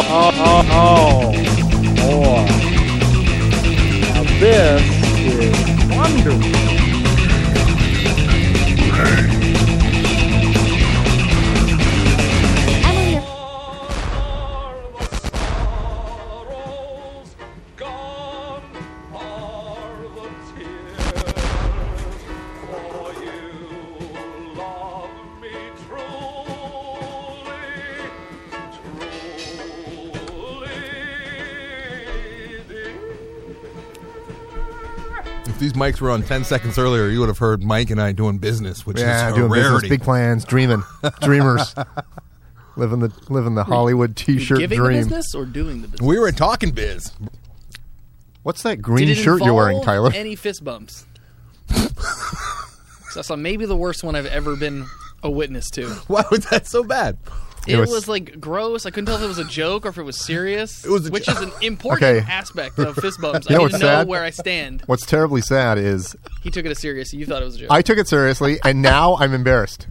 boy. Now this is wonderful. If these mics were on 10 seconds earlier, you would have heard Mike and I doing business, which is a doing rarity. business, big plans, dreamers, living the Hollywood T-shirt Giving dream. the business or doing the business? We were talking biz. What's that green Did it shirt you're wearing, involve Tyler? Any fist bumps? So I saw maybe the worst one I've ever been a witness to. Why was that so bad? It was like gross. I couldn't tell if it was a joke or if it was serious. It was which is an important aspect of fist bumps. You know I need what's to know sad? where I stand. What's terribly sad is He took it as serious. You thought it was a joke. I took it seriously, and now I'm embarrassed.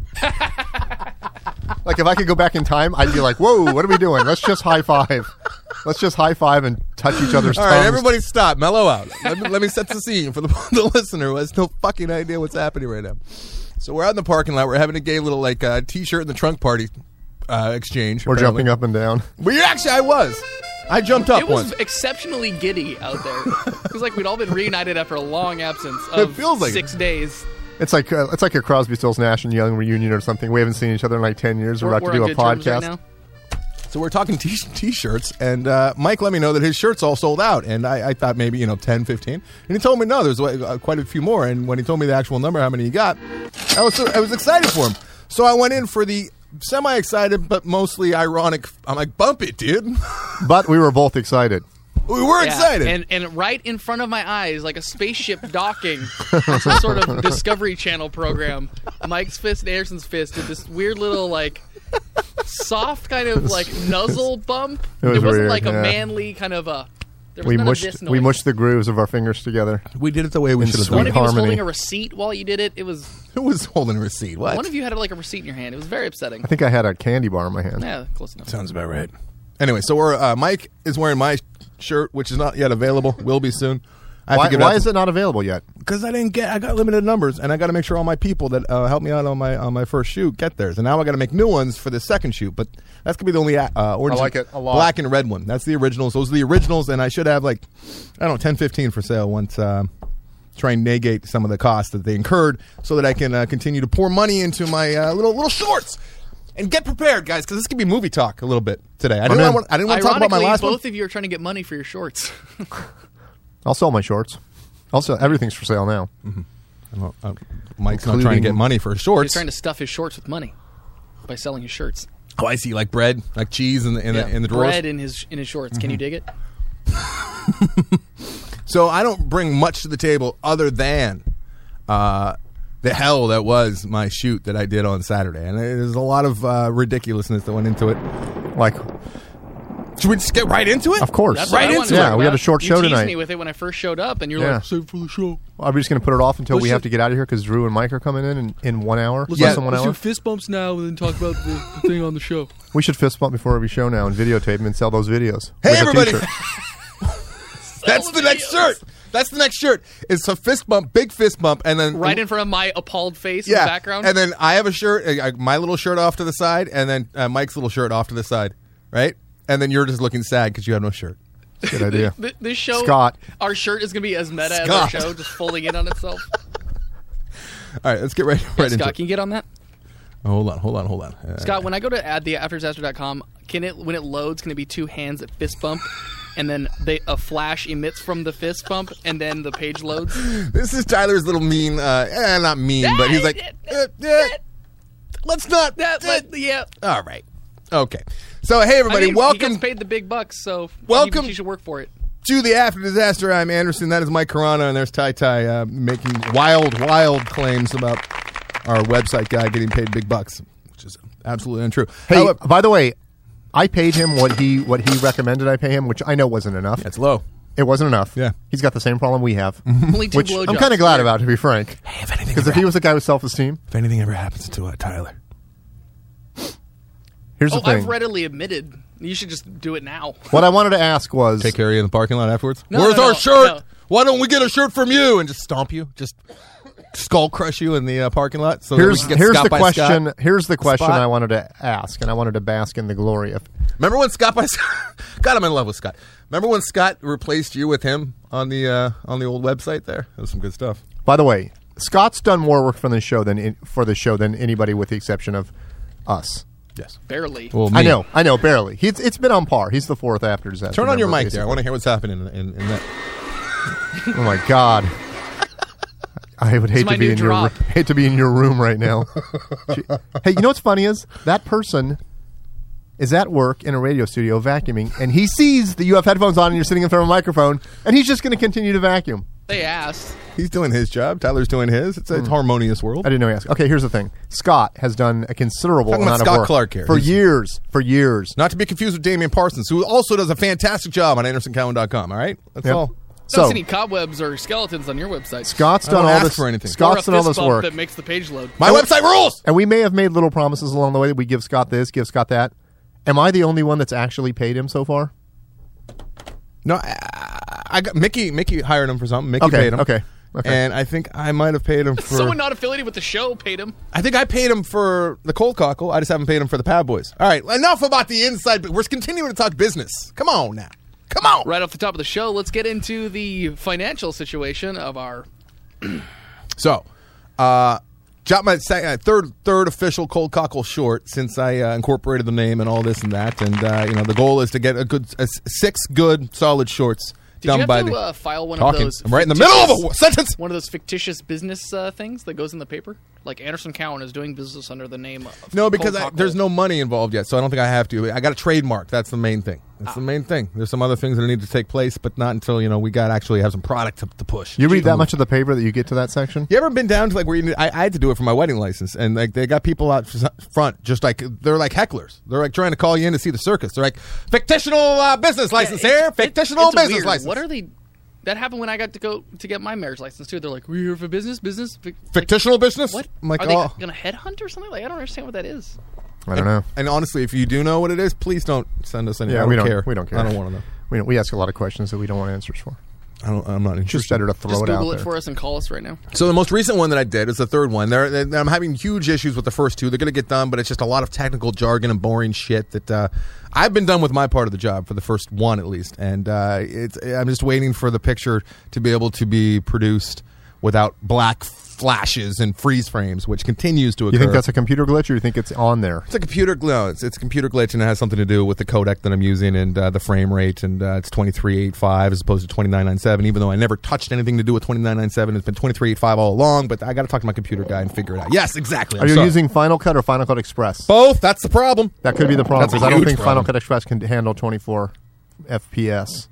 Like, if I could go back in time, I'd be like, whoa, what are we doing? Let's just high five. Let's just high five and touch each other's All tongues. right, everybody stop. Mellow out. Let me set the scene for the listener who has no fucking idea what's happening right now. So we're out in the parking lot. We're having a gay little, like, T-shirt in the trunk party exchange. We're apparently. jumping up and down. Well, actually, I was. I jumped up It was once. exceptionally giddy out there. It was like we'd all been reunited after a long absence of It feels like 6 days. It's like a Crosby, Stills, Nash and Young reunion or something. We haven't seen each other in like 10 years. We're about to do on a good terms podcast. right now. So we're talking T-shirts, and Mike let me know that his shirts all sold out, and I thought maybe 10, 15, and he told me no, there's quite a few more. And when he told me the actual number, how many he got, I was excited for him. So I went in for the semi-excited but mostly ironic. I'm like, bump it, dude. But we were both excited. We were excited, and right in front of my eyes, like a spaceship docking, some sort of Discovery Channel program. Mike's fist and Anderson's fist did this weird little like soft kind of like nuzzle bump. It was wasn't weird, like a yeah. manly kind of a. There was We none of this mushed noise. the grooves of our fingers together. we did it the way we In should have sweet One done of it. you was harmony. holding a receipt while you did it. It was Who was holding a receipt? What? one of you had like a receipt in your hand. It was very upsetting. I think I had a candy bar in my hand. Yeah, close enough. Sounds about right. Anyway, so we're Mike is wearing my shirt, which is not yet available. Will be soon. Why is it not available yet? Because I got limited numbers, and I got to make sure all my people that help me out on my first shoot get theirs. And now I got to make new ones for the second shoot. But that's gonna be the only orange, I like it a lot. black and red one. That's the originals. Those are the originals, and I should have 10, 15 for sale once. Try and negate some of the costs that they incurred, so that I can continue to pour money into my little shorts. And get prepared, guys, because this could be movie talk a little bit today. I didn't want to talk about my Ironically, last both one. of you are trying to get money for your shorts. I'll sell my shorts. Also, everything's for sale now. Well, Mike's not trying to get money for his shorts. He's trying to stuff his shorts with money by selling his shirts. Oh, I see, like bread, like cheese in the drawers. Bread in his shorts. Can you dig it? So I don't bring much to the table other than the hell that was my shoot that I did on Saturday, and there's a lot of ridiculousness that went into it. Like, should we just get right into it? Of course. That's what I wanted to Yeah, talk we had about. a short You show teased tonight. me with it when I first showed up, and you're Yeah. like, save it for the show. Are we just going to put it off until we Let's have just- to get out of here because Drew and Mike are coming in 1 hour? Let's, Less do, than 1 let's hour? do fist bumps now and then talk about the thing on the show. We should fist bump before every show now and videotape them and sell those videos. Hey, With a everybody! t-shirt. That's the next shirt. That's the next shirt. It's a fist bump, big fist bump, and then Right in front of my appalled face in the background. And then I have a shirt, my little shirt off to the side, and then Mike's little shirt off to the side, right? And then you're just looking sad because you have no shirt. Good idea. This show, Scott. our shirt is going to be as meta as Scott. our show, just folding in on itself. All right, let's get right into Scott, it. can you get on that? Oh, hold on. Scott, when I go to theafterdisaster.com, when it loads, can it be two hands that fist bump, and then a flash emits from the fist bump, and then the page loads? This is Tyler's little mean, not mean, but he's like, let's not. Yeah. All right. Okay. So, hey, everybody, I mean, welcome He gets paid the big bucks, so Welcome. you should work for it. to the After Disaster. I'm Anderson. That is Mike Carano, and there's Ty Ty making wild claims about our website guy getting paid big bucks, which is absolutely untrue. Hey, However, by the way, I paid him what he recommended I pay him, which I know wasn't enough. that's low. It wasn't enough. Yeah. He's got the same problem we have, Only two which blowjobs. I'm kind of glad about, to be frank. Hey, if anything, Because if he was a guy with self-esteem, if anything ever happens to Tyler, here's the thing. I've readily admitted You should just do it now. What I wanted to ask was, Take care of you in the parking lot afterwards. No, Where's no, our no, shirt? no. Why don't we get a shirt from you? And just stomp you, just skull crush you in the parking lot. So that we here's can get here's Scott the by question. Scott. Here's the question Spot. I wanted to ask, and I wanted to bask in the glory of. Remember when Scott by Scott? God, I'm in love with Scott. Remember when Scott replaced you with him on the old website? There, that was some good stuff. By the way, Scott's done more work for the show than anybody, with the exception of us. Yes. Barely. Well, I me. know, barely. It's been on par. He's the fourth after disaster. Turn on your member, mic there. I basically. want to hear what's happening in that. Oh my God. I would hate my to be new in drop. your room right now. Hey, you know what's funny is that person is at work in a radio studio vacuuming, and he sees that you have headphones on and you're sitting in front of a microphone, and he's just going to continue to vacuum. They asked. He's doing his job. Tyler's doing his. It's a harmonious world. I didn't know he asked. Okay, here's the thing. Scott has done a considerable Talking about amount of Scott work Clark here. for He's- years. Not to be confused with Damian Parsons, who also does a fantastic job on AndersonCowan.com. All right, that's Yep. all. Don't So see any cobwebs or skeletons on your website. Scott's I don't done all ask this for anything. or a Scott's done all fist this bump work. that makes the page load. My website rules. And we may have made little promises along the way that we give Scott this, give Scott that. Am I the only one that's actually paid him so far? No, I got Mickey. Mickey hired him for something. Mickey Okay, paid him. okay. And I think I might have paid him for. Someone not affiliated with the show paid him. I think I paid him for the cold cockle. I just haven't paid him for the Pad Boys. All right, enough about the inside. We're continuing to talk business. Come on now. Come on. Right off the top of the show, let's get into the financial situation of our. So, got my third official cold cockle short since I incorporated the name and all this and that. And the goal is to get a 6 good solid shorts Did done you by have the to file one talking. of those? I'm right in the middle of a sentence. One of those fictitious business things that goes in the paper, like Anderson Cowan is doing business under the name of. No, because Cold Cockle. there's no money involved yet, so I don't think I have to. I got a trademark. That's the main thing. That's the main thing. There's some other things that need to take place, but not until we got actually have some product to push. You read that much of the paper that you get to that section? You ever been down to like where I had to do it for my wedding license, and like they got people out front, just like they're like hecklers. They're like trying to call you in to see the circus. They're like fictional business license here, fictional it's business weird. license. What are they? That happened when I got to go to get my marriage license too. They're like, "We're here for business." Fictional business? What? I'm like, are they oh. gonna headhunt or something? Like, I don't understand what that is. I don't know. And honestly, if you do know what it is, please don't send us any. Yeah, I we don't care. We don't care. I don't want to know. We ask a lot of questions that we don't want answers for. I'm not interested. Just better to throw Just it out Google it there. for us and call us right now. So the most recent one that I did is the third one. I'm having huge issues with the first two. They're going to get done, but it's just a lot of technical jargon and boring shit that I've been done with my part of the job for the first one at least, and I'm just waiting for the picture to be able to be produced without black flashes and freeze frames, which continues to occur. You think that's a computer glitch, or you think it's on there? It's a computer glitch. It's a computer glitch, and it has something to do with the codec that I'm using and the frame rate. And it's 2385 as opposed to 2997. Even though I never touched anything to do with 2997, it's been 2385 all along. But I got to talk to my computer guy and figure it out. Yes, exactly. Are you using Final Cut or Final Cut Express? both? That's the problem. That could be the problem, That's a because I don't huge think Final problem. Cut Express can handle 24 FPS.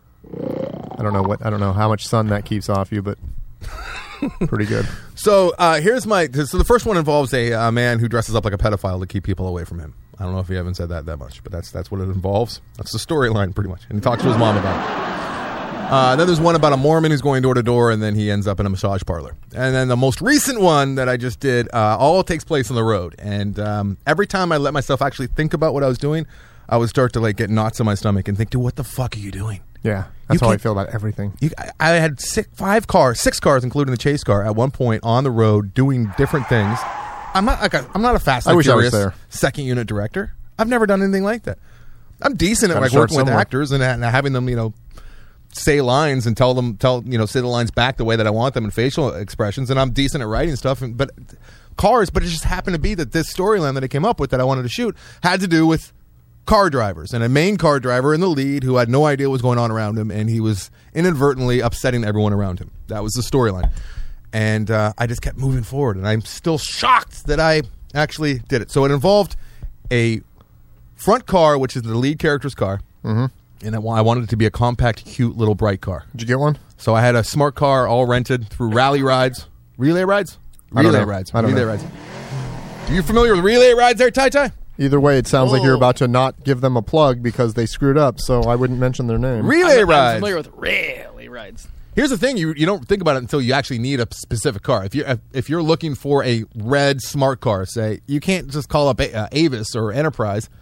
I don't know how much sun that keeps off you, but pretty good. So here's my. So the first one involves a man who dresses up like a pedophile to keep people away from him. I don't know if you haven't said that much, but that's what it involves. That's the storyline, pretty much. And he talks to his mom about it. Then there's one about a Mormon who's going door to door, and then he ends up in a massage parlor. And then the most recent one that I just did, all takes place on the road. And every time I let myself actually think about what I was doing, I would start to like get knots in my stomach and think, dude, what the fuck are you doing? Yeah, that's You how I can't- feel about everything. I had six cars, including the chase car, at one point on the road doing different things. I'm not a Fast I and wish I was Furious there. second unit director. I've never done anything like that. I'm decent at Gotta like start working with somewhere. actors and having them, say lines and say the lines back the way that I want them in facial expressions. And I'm decent at writing stuff, but it just happened to be that this storyline that I came up with that I wanted to shoot had to do with car drivers and a main car driver in the lead who had no idea what was going on around him, and he was inadvertently upsetting everyone around him. That was the storyline. And I just kept moving forward, and I'm still shocked that I actually did it. So it involved a front car, which is the lead character's car, and I wanted it to be a compact, cute, little bright car. Did you get one? So I had a smart car all rented through rally rides. Relay rides? I don't Relay know. rides. I don't Relay know. rides. Are you familiar with relay rides there, Tai? Either way, it sounds like you're Oh. about to not give them a plug because they screwed up, so I wouldn't mention their name. Relay I'm rides. familiar with relay rides. Here's the thing: you don't think about it until you actually need a specific car. If you're looking for a red smart car, say, you can't just call up Avis or Enterprise.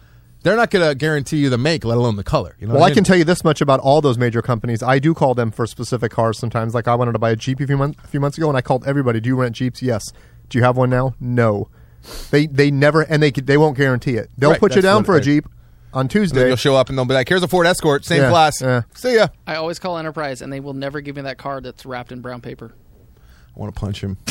they're not going to guarantee you the make, let alone the color. You know Well, what I mean? can tell you this much about all those major companies. I do call them for specific cars sometimes. Like I wanted to buy a Jeep a few months ago, and I called everybody. Do you rent Jeeps? Yes. Do you have one now? No. They never, and they won't guarantee it. They'll Right, put you that's down what- for a right. Jeep on Then Tuesday. you'll show up and they'll be like, here's a Ford Escort, same Yeah, class. yeah. See ya. I always call Enterprise, and they will never give me that car that's wrapped in brown paper. I want to punch him.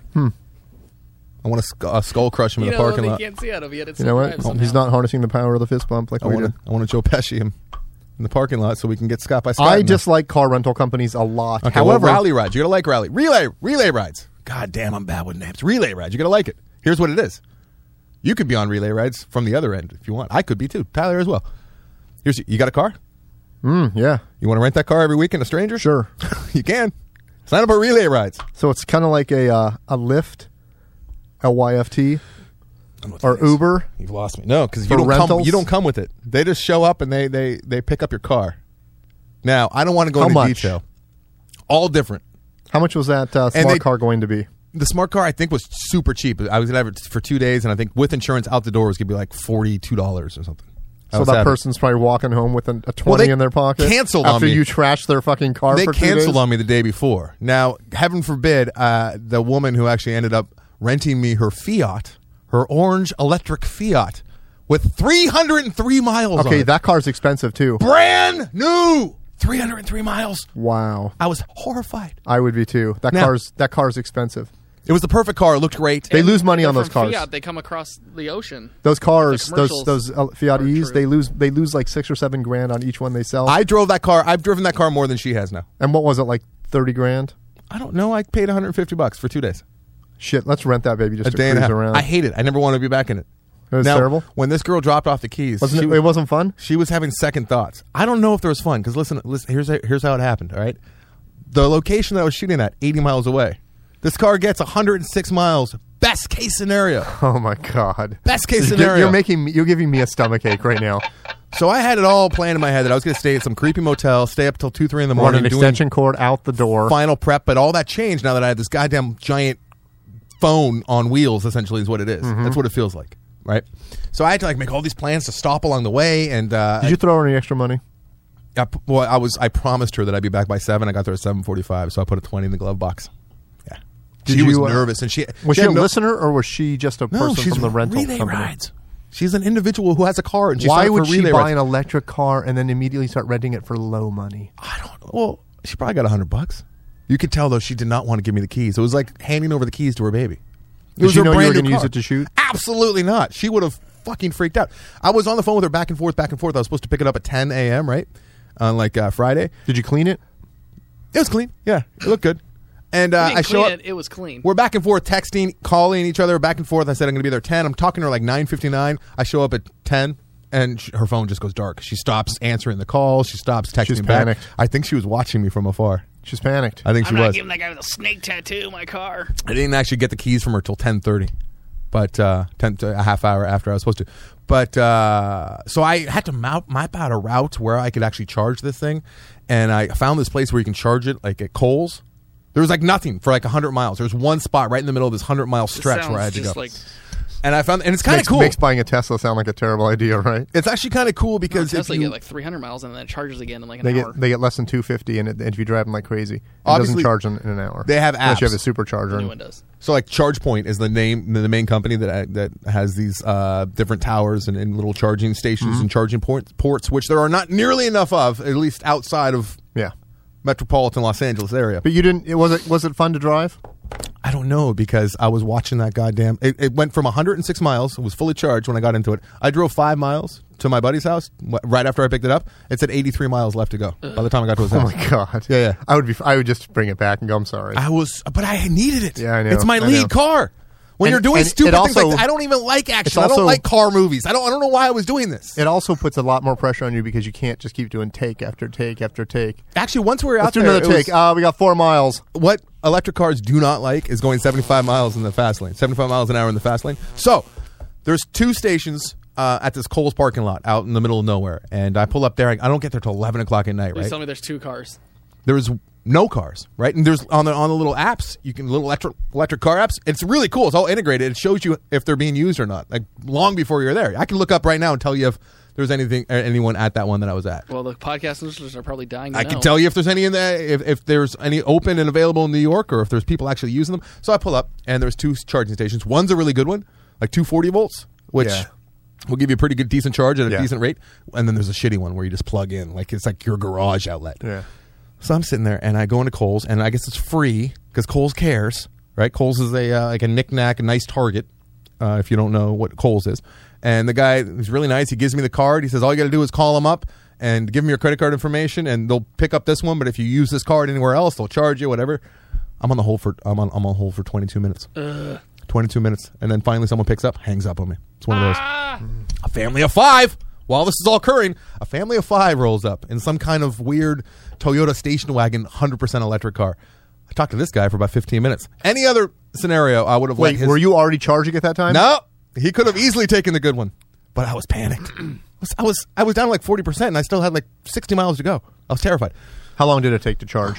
I want to skull crush him in You the know, parking they lot. can't see out of it. It's You know what? He's not harnessing the power of the fist bump like I we want did. to. I want to Joe Pesci him in the parking lot so we can get Scott by Scott. I in there. dislike car rental companies a lot. Okay, However, well, rally rides. You gotta like rally relay rides. God damn, I'm bad with names. Relay rides. You gotta like it. Here's what it is. You could be on relay rides from the other end if you want. I could be too. Tyler as well. You got a car? yeah, You want to rent that car every weekend? A stranger? sure. You can. Sign up for relay rides. So it's kind of like a Lyft, LYFT, I don't know what or that is. Uber. You've lost me. No, because For you don't come. rentals? You don't come with it. They just show up and they pick up your car. Now I don't want to go How into much? detail. All different. How much was that smart they- car going to be? The smart car I think was super cheap. I was gonna have it for 2 days, and I think with insurance out the door was gonna be like $42 or something. I So was that happy. person's probably walking home with a 20 Well, they in their pocket. canceled on after me. you trashed their fucking car. They for 2 days? canceled on me the day before. Now, heaven forbid, the woman who actually ended up renting me her Fiat, her orange electric Fiat, with 303 miles on Okay, it. that car's expensive too. Brand new 303 miles. Wow, I was horrified. I would be too. That Now- car's expensive. It was the perfect car. It looked great. They lose money on They're those from cars. Fiat, they come across the ocean. Those cars, The commercials those Fiat are E's, true. they lose like $6 or $7 grand on each one they sell. I drove that car. I've driven that car more than she has now. And what was it, like 30 grand? I don't know. I paid $150 for 2 days. Shit, let's rent that baby just A to day and a cruise half. around. I hate it. I never want to be back in it. It was now, terrible. When this girl dropped off the keys, Wasn't it wasn't fun? she was having second thoughts. I don't know if there was fun because listen, here's how it happened. All right, the location that I was shooting at, 80 miles away. This car gets 106 miles. Best case scenario. Oh my god. Best case You're- scenario. You're giving me a stomach ache right now. So I had it all planned in my head that I was going to stay at some creepy motel, stay up till 2, 3 in the Run morning, an doing extension cord out the door. final prep. But all that changed now that I had this goddamn giant phone on wheels. Essentially, is what it is. Mm-hmm. That's what it feels like, right? So I had to like make all these plans to stop along the way, and Did you throw her any extra money? I promised her that I'd be back by 7. I got there at 7:45, so I put a 20 in the glove box. Yeah, Did she was you, nervous, and she Was she she had a no- listener or was she just a No, person she's from the rental relay company? rides. She's an individual who has a car, and she Why signed up would for she relay buy rides. an electric car and then immediately start renting it for low money? I don't know. Well, she probably got $100. You could tell though she did not want to give me the keys. It was like handing over the keys to her baby. It Did she her know you were brand new going to use car. it to shoot? Absolutely not. She would have fucking freaked out. I was on the phone with her back and forth. I was supposed to pick it up at 10 a.m. right on like Friday. Did you clean it? It was clean. Yeah, it looked good. And We didn't I show clean up. it. It was clean. We're back and forth, texting, calling each other back and forth. I said I'm going to be there at 10. I'm talking to her like 9:59. I show up at 10, and her phone just goes dark. She stops answering the call. She stops texting She's me back. panicked. I think she was watching me from afar. She's panicked. I think I'm she not was. giving that guy with a snake tattoo my car. I didn't actually get the keys from her till 10:30, but 10 to a half hour after I was supposed to. But so I had to map out a route where I could actually charge this thing, and I found this place where you can charge it like at Kohl's. There was like nothing for like 100 miles. There was one spot right in the middle of this 100-mile stretch where I had to go. And I found, and it's kind of cool. Makes buying a Tesla sound like a terrible idea, right? It's actually kind of cool because if Tesla you get like 300 miles and then it charges again in like an They hour. get less than 250, and if you drive them like crazy, it Obviously, doesn't charge in an hour. they have unless you have apps. a supercharger. The new and- one does. so like ChargePoint is the main company that has these different towers and little charging stations and charging ports, which there are not nearly enough of, at least outside of Yeah, metropolitan Los Angeles area. but you didn't. Was it fun to drive? I don't know because I was watching that goddamn. It went from 106 miles. It was fully charged when I got into it. I drove 5 miles to my buddy's house right after I picked it up. It said 83 miles left to go by the time I got to his Oh house. my god! Yeah. I would just bring it back and go. I'm sorry. But I needed it. Yeah, I know. It's my I lead know. car. When And- you're doing and stupid it things like also- that, I don't even like action. it's I don't also- like car movies. I don't know why I was doing this. It also puts a lot more pressure on you because you can't just keep doing take after take after take. Actually, once we were out Let's do there, another it was- take. We got 4 miles. what electric cars do not like is going 75 miles in the fast lane, 75 miles an hour in the fast lane. So there's 2 stations at this Kohl's parking lot out in the middle of nowhere, and I pull up there. I don't get there till 11 o'clock at night. Please Right? tell me there's 2 cars. There was no cars, right? And there's on the little apps, you can little electric car apps. It's really cool. It's all integrated. It shows you if they're being used or not, like long before you're there. I can look up right now and tell you if there's anyone at that one that I was at. Well, the podcast listeners are probably dying to I know. can tell you if there's any in there, if there's any open and available in New York, or if there's people actually using them. So I pull up, and there's 2 charging stations. One's a really good one, like 240 volts, which Yeah. will give you a pretty good, decent charge at a Yeah. decent rate. And then there's a shitty one where you just plug in, like it's like your garage outlet. Yeah. So I'm sitting there, and I go into Kohl's, and I guess it's free because Kohl's cares, right? Kohl's is like a knick-knack, a nice Target, if you don't know what Kohl's is. And the guy is really nice. He gives me the card. He says, all you got to do is call him up and give them your credit card information, and they'll pick up this one. But if you use this card anywhere else, they'll charge you, whatever. I'm on hold for 22 minutes. 22 minutes, and then finally someone picks up, hangs up on me. It's one of those. A family of 5. While this is all occurring, a family of 5 rolls up in some kind of weird Toyota station wagon, 100% electric car. I talked to this guy for about 15 minutes. Any other scenario, I would have let Wait, his... were you already charging at that time? No, he could have easily taken the good one, but I was panicked. I was down like 40%, and I still had like 60 miles to go. I was terrified. How long did it take to charge?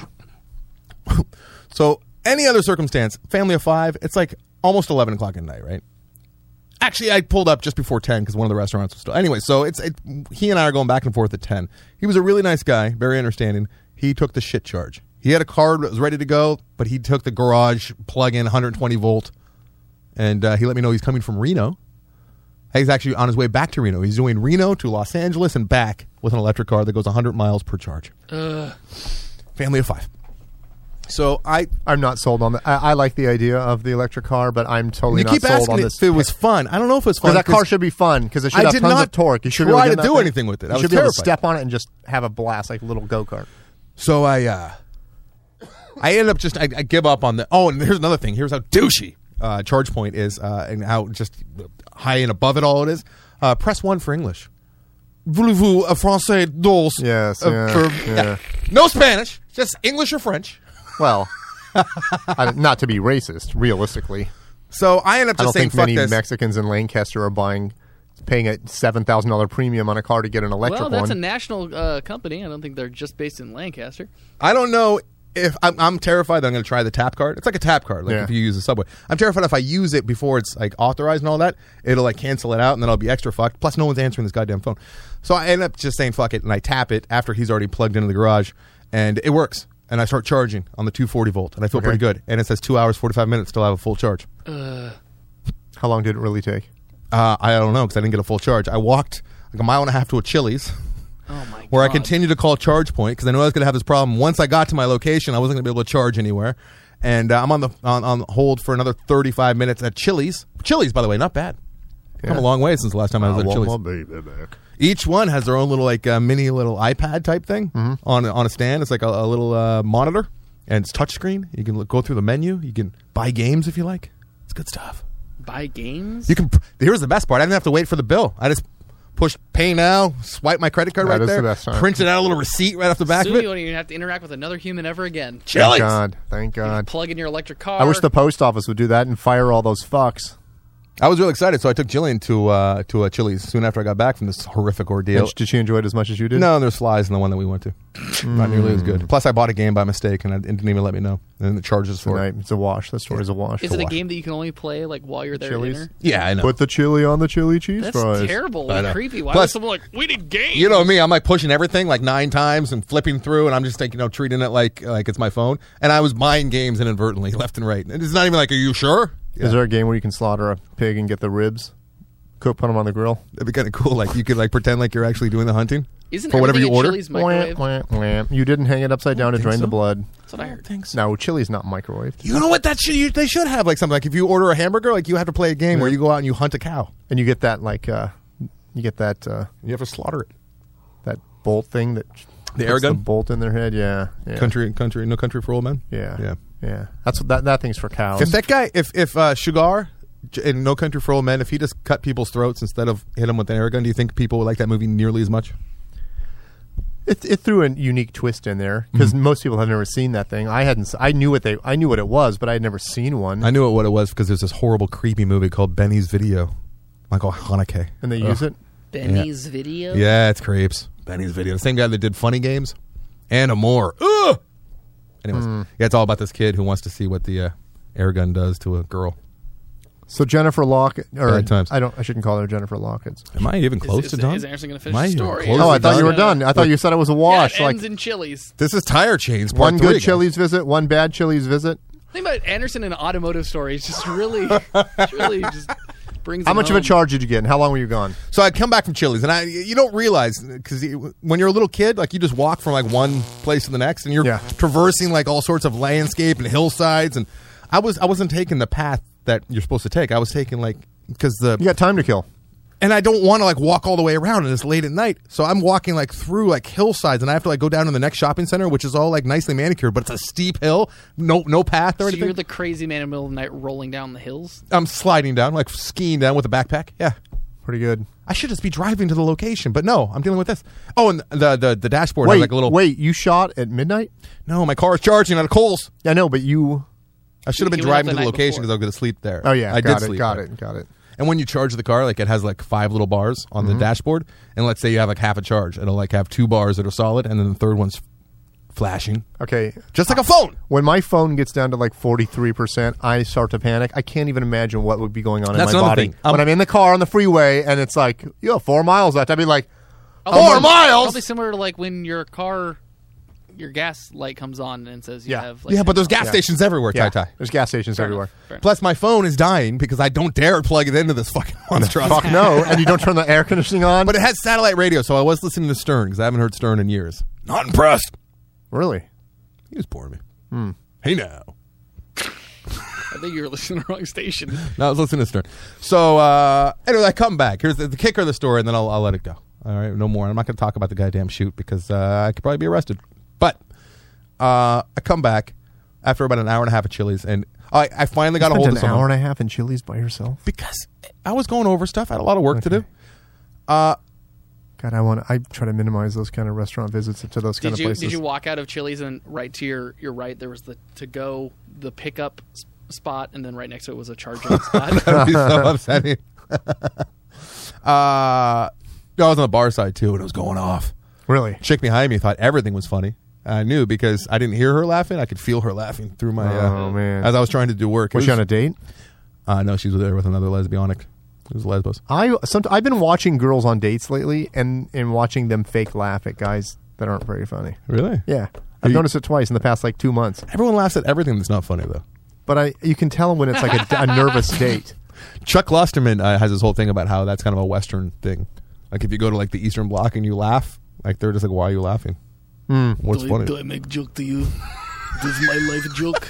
So any other circumstance, family of 5, it's like almost 11 o'clock at night, right? Actually, I pulled up just before 10 because one of the restaurants was still... Anyway, so he and I are going back and forth at 10. He was a really nice guy, very understanding. He took the shit charge. He had a card that was ready to go, but he took the garage plug-in 120 volt, and he let me know he's coming from Reno. He's actually on his way back to Reno. He's doing Reno to Los Angeles and back with an electric car that goes 100 miles per charge. Family of 5. So I'm not sold on that. I like the idea of the electric car, but I'm totally you not keep sold asking on if this. it was fun. I don't know if it was fun. Because that car should be fun, because it should I have did tons not of torque. You should be try able to get do that thing. anything with it. I You was should be able to terrified. step on it and just have a blast like a little go-kart. So I ended up just I give up on the. Oh, and here's another thing. Here's how douchey ChargePoint is, and how just high and above it all it is. Press 1 for English. Voulez-vous un français dos? Yes, yeah. No Spanish, just English or French. Well, not to be racist, realistically. So I ended up I don't just saying, think "Fuck many this." Mexicans in Lancaster are paying a $7,000 premium on a car to get an electric Well, that's one. a national company. I don't think they're just based in Lancaster. I don't know if I'm terrified that I'm going to try the tap card. It's like a tap card, like Yeah. if you use the subway. I'm terrified if I use it before it's like authorized and all that, it'll like cancel it out, and then I'll be extra fucked. Plus, no one's answering this goddamn phone. So I end up just saying fuck it, and I tap it after he's already plugged into the garage, and it works. And I start charging on the 240 volt, and I feel Okay. pretty good. And it says 2 hours 45 minutes till I have a full charge. How long did it really take? I don't know because I didn't get a full charge. I walked like a mile and a half to a Chili's. Oh my god! Where I continued to call ChargePoint because I knew I was going to have this problem. Once I got to my location, I wasn't going to be able to charge anywhere, and I'm on hold for another 35 minutes at Chili's. Chili's, by the way, not bad. Come a long way since the last time I was at Chili's. baby back. Each one has their own little like mini little iPad type thing on a stand. It's like a little monitor, and it's touchscreen. You can go through the menu. You can buy games if you like. It's good stuff. Buy games? You can. Here's the best part. I didn't have to wait for the bill. I just push pay now, swipe my credit card That right is there, the best time. printed out a little receipt right off the back Soon of you it. won't even have to interact with another human ever again. Chili's. Thank God. Thank God. Plug in your electric car. I wish the post office would do that and fire all those fucks. I was really excited, so I took Jillian to a Chili's soon after I got back from this horrific ordeal. Did she enjoy it as much as you did? No, there's flies in the one that we went to. Not nearly as good. Plus, I bought a game by mistake, and it didn't even let me know. And the charges for it. It's a wash. That story's a wash. Is it a game that you can only play like while you're there at Chili's? dinner? Yeah, I know. Put the chili on the chili cheese That's fries. terrible I and know. creepy. Why Plus- was someone like, we need games? You know me, I'm like pushing everything like 9 times and flipping through, and I'm just like, treating it like it's my phone. And I was buying games inadvertently, left and right. And it's not even like, are you sure? Yeah. Is there a game where you can slaughter a pig and get the ribs? Put them on the grill? That'd be kind of cool. Like you could like pretend like you're actually doing the hunting. Isn't for whatever everything you at order. Chili's microwave? Wah, wah, wah. You didn't hang it upside down to think drain the so. blood. That's what I heard. Thanks. No, chili's not microwaved. You know what? That should they should have like something like if you order a hamburger, like you have to play a game where you go out and you hunt a cow. And you get that like you have to slaughter it. that bolt thing that The air puts gun? the bolt in their head. Yeah, yeah. No country for old men. Yeah, yeah. That's what that thing's for cows. If that guy, if Sugar in No Country for Old Men, if he just cut people's throats instead of hit them with an air gun, do you think people would like that movie nearly as much? It threw a unique twist in there because most people have never seen that thing. I knew what it was, but I had never seen one. I knew what it was because there's this horrible, creepy movie called Benny's Video, Michael Haneke. And they use it. Benny's Video? Yeah, it's creeps. Benny's Video, the same guy that did Funny Games and Amore. Ugh! Anyways, yeah, it's all about this kid who wants to see what the air gun does to a girl. So Jennifer Lockett, or Bad times. I shouldn't call her Jennifer Lockett. Am I even close to done? Is Anderson going to finish Am I the even story? close Oh, I to thought you were done? done. I thought you said it was a Yeah, wash. it Like ends in Chili's. This is Tire Chains. Part one 3, good guys. Chili's visit, one bad Chili's visit. The thing about Anderson in automotive stories just really just brings. How it much of a home. charge did you get, and how long were you gone? So I'd come back from Chili's, and you don't realize, because when you're a little kid, like you just walk from like one place to the next, and you're Yeah. traversing like all sorts of landscape and hillsides, and I wasn't taking the path that you're supposed to take. I was taking like because You got time to kill. and I don't want to like walk all the way around, and it's late at night, so I'm walking like through like hillsides, and I have to like go down to the next shopping center, which is all like nicely manicured, but it's a steep hill, no path or So anything. you're the crazy man in the middle of the night rolling down the hills. I'm sliding down, like skiing down with a backpack. Yeah. Pretty good. I should just be driving to the location, but no, I'm dealing with this. Oh, and the dashboard has like a little. Wait, you shot at midnight? No, my car is charging out of Kohl's. Yeah, no, but you. I should have been You went out driving to the the night location before. because I was going to sleep there. Oh yeah, I got did it, sleep. got there. it, got it. And when you charge the car, like it has like 5 little bars on the dashboard, and let's say you have like half a charge, it'll like have 2 bars that are solid, and then the third one's flashing, Okay, just like a phone. when my phone gets down to like 43%, I start to panic. I can't even imagine what would be going on That's in my another body. thing. When I'm in the car on the freeway and it's like, you have 4 miles left, I'd be like, Probably- 4 miles? Probably similar to like when your gas light comes on and says you Yeah. have. Like, Yeah, but there's gas Yeah. stations everywhere, Yeah, Tai. there's gas stations Fair everywhere. enough, fair enough. Plus, my phone is dying because I don't dare plug it into this fucking monstrosity. Fuck no, and you don't turn the air conditioning on? But it has satellite radio, so I was listening to Stern because I haven't heard Stern in years. Not impressed. Really? He was boring me. Hey now. I think you're listening to the wrong station. No, I was listening to Stern. So anyway, I come back. Here's the kicker of the story, and then I'll let it go. All right, no more. I'm not going to talk about the goddamn shoot because I could probably be arrested. But I come back after about an hour and a half of Chili's, and I finally got a hold of Spent an someone. hour and a half in Chili's by yourself? Because I was going over stuff. I had a lot of work to do. God, I try to minimize those kind of restaurant visits to those kind of places. Did you walk out of Chili's and right to your right there was the pickup spot, and then right next to it was a charging spot? That would be so upsetting. I was on the bar side too, and it was going off. Really? Chick behind me thought everything was funny. I knew because I didn't hear her laughing. I could feel her laughing through my. Oh, man. As I was trying to do work. Was she on a date? No, she was there with another lesbianic. It was lesbos. I've been watching girls on dates lately and watching them fake laugh at guys that aren't very funny. Really? Yeah. I've you- noticed it twice in the past like 2 months. Everyone laughs at everything that's not funny though. But you can tell when it's like a nervous date. Chuck Klosterman has this whole thing about how that's kind of a Western thing. Like if you go to like the Eastern Bloc and you laugh, like they're just like, "Why are you laughing? What's funny?" Do I make joke to you? This is my life joke.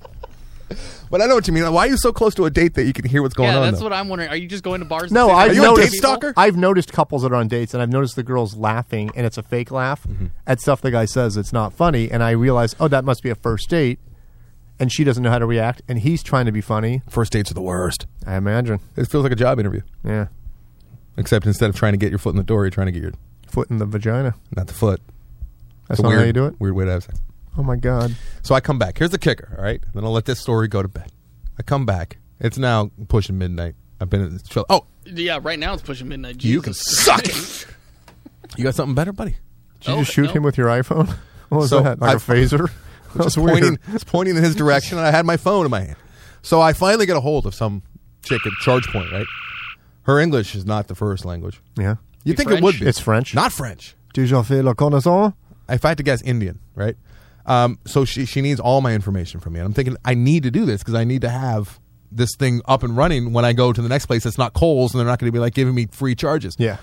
But I know what you mean. Why are you so close to a date that you can hear what's going Yeah, on? that's though? what I'm wondering. Are you just going to bars? No, and I've Are you a noticed date stalker? I've noticed couples that are on dates, and I've noticed the girls laughing, and it's a fake laugh at stuff the guy says it's not funny, and I realize, oh, that must be a first date, and she doesn't know how to react, and he's trying to be funny. First dates are the worst. I imagine. It feels like a job interview, Yeah, except instead of trying to get your foot in the door, you're trying to get your foot in the vagina. not the foot. That's It's a not weird, how you do it. Weird way to have sex. Oh my god. So I come back. Here's the kicker. All right, then I'll let this story go to bed. I come back. It's now pushing midnight. I've been in this chill. Oh, Yeah, right now it's pushing midnight. you can Jesus. suck it. You got something better, buddy? Did you Oh, just shoot no. him with your iPhone? What was So that? Like a phaser? That was Just pointing, weird. it's pointing in his direction, and I had my phone in my hand. So I finally get a hold of some chick at Charge Point. Right, her English is not the first language. Yeah. You'd think French? it would be. It's French. Not French. Déjà fait la connaissance? If I had to guess, Indian, right? So she needs all my information from me. And I'm thinking, I need to do this because I need to have this thing up and running when I go to the next place that's not Kohl's, and they're not going to be like giving me free charges. Yeah.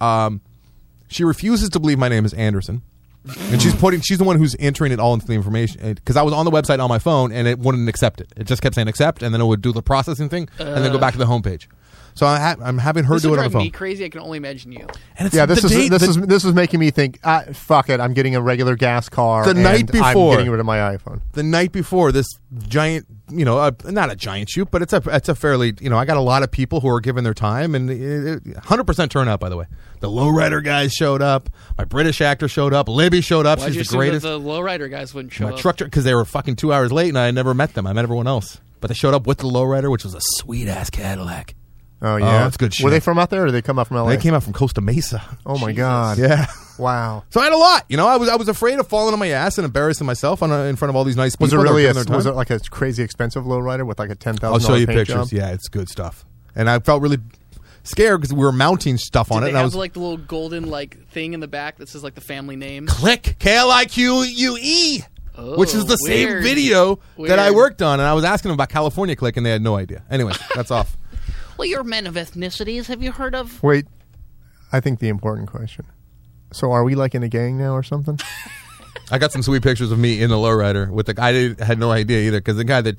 She refuses to believe my name is Anderson. And she's the one who's entering it all into the information. Because I was on the website on my phone, and it wouldn't accept it. It just kept saying accept, and then it would do the processing thing, and then go back to the homepage. So I'm having her This do would it on the drive me phone. crazy. I can only imagine you. And it's Yeah, this the date- is making me think, fuck it, I'm getting a regular gas car. The and night before. I'm getting rid of my iPhone. the night before this giant, not a giant shoot, but it's a fairly, I got a lot of people who are giving their time, and 100% turnout, by the way. The lowrider guys showed up. My British actor showed up. Libby showed up. Why'd you She's the assume that greatest. the lowrider guys wouldn't show My up? truck, because they were fucking 2 hours late, and I had never met them. I met everyone else. But they showed up with the lowrider, which was a sweet-ass Cadillac. Oh, yeah. it's good Were they shit. from out there, or did they come out from LA? They came out from Costa Mesa. Oh, my God. Yeah. Wow. So I had a lot. You know, I was afraid of falling on my ass and embarrassing myself in front of all these nice people. Was it really that were giving their was time. it like a crazy expensive lowrider with like a $10,000 I'll show you paint pictures. job? Yeah, it's good stuff. And I felt really scared because we were mounting stuff on Did it. they And I have was like the little golden like thing in the back that says like the family name? Click KLIQUE, which is the same weird. video that I Weird. worked on. And I was asking them about California Click, and they had no idea. Anyway, that's off. Well, you're men of ethnicities. Have you heard of? Wait, I think the important question. So are we like in a gang now or something? I got some sweet pictures of me in the lowrider with the guy. I had no idea either because the guy that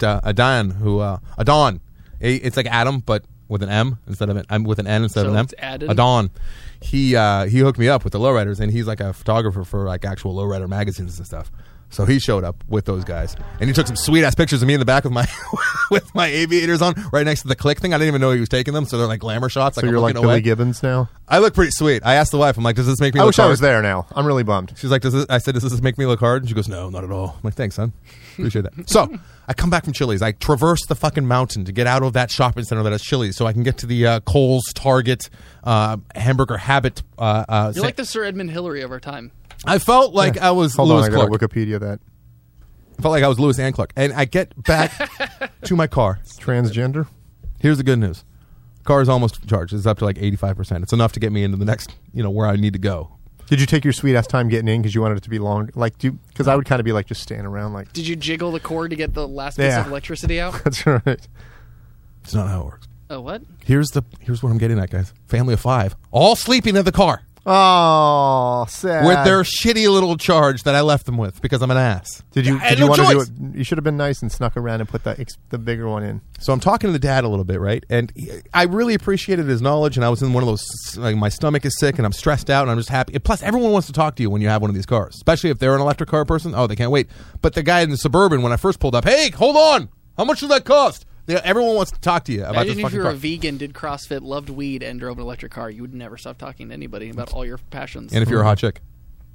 Adon, it's like Adam but with an M instead of with an N instead of So an M. it's Adon? Adon. He hooked me up with the lowriders, and he's like a photographer for like actual lowrider magazines and stuff. So he showed up with those guys, and he took some sweet ass pictures of me in the back with my with my aviators on, right next to the Click thing. I didn't even know he was taking them, so they're like glamour shots. So I'm you're like looking away. Billy Gibbons now? I look pretty sweet. I asked the wife, I'm like, does this make me I look wish I hard? was there now. I'm really bummed. She's like, I said, does this make me look hard? And she goes, no, not at all. I'm like, thanks, son. Appreciate that. So I come back from Chili's. I traverse the fucking mountain to get out of that shopping center that has Chili's so I can get to the Kohl's, Target, Hamburger Habit. You're like the Sir Edmund Hillary of our time. I felt like I was Hold Lewis on, I Clark. gotta Wikipedia that. I felt like I was Lewis and Clark. And I get back to my car. Transgender? Here's the good news. Car is almost charged. It's up to like 85%. It's enough to get me into the next, where I need to go. Did you take your sweet ass time getting in because you wanted it to be long? Like, because I would kind of be like just standing around like. Did you jiggle the cord to get the last piece Yeah. of electricity out? That's right. It's not how it works. Oh, what? Here's what I'm getting at, guys. Family of 5. All sleeping in the car. Oh, sad. With their shitty little charge that I left them with because I'm an ass. Did you? I had Did you no want to do choice. it? You should have been nice and snuck around and put the bigger one in. So I'm talking to the dad a little bit, right? And I really appreciated his knowledge, and I was in one of those, like, my stomach is sick, and I'm stressed out, and I'm just happy. And plus, everyone wants to talk to you when you have one of these cars, especially if they're an electric car person. Oh, they can't wait. But the guy in the Suburban, when I first pulled up, hey, hold on. How much does that cost? Everyone wants to talk to you about Imagine this if fucking you were car. a vegan, did CrossFit, loved weed, and drove an electric car. You would never stop talking to anybody about all your passions. And if you're a hot chick.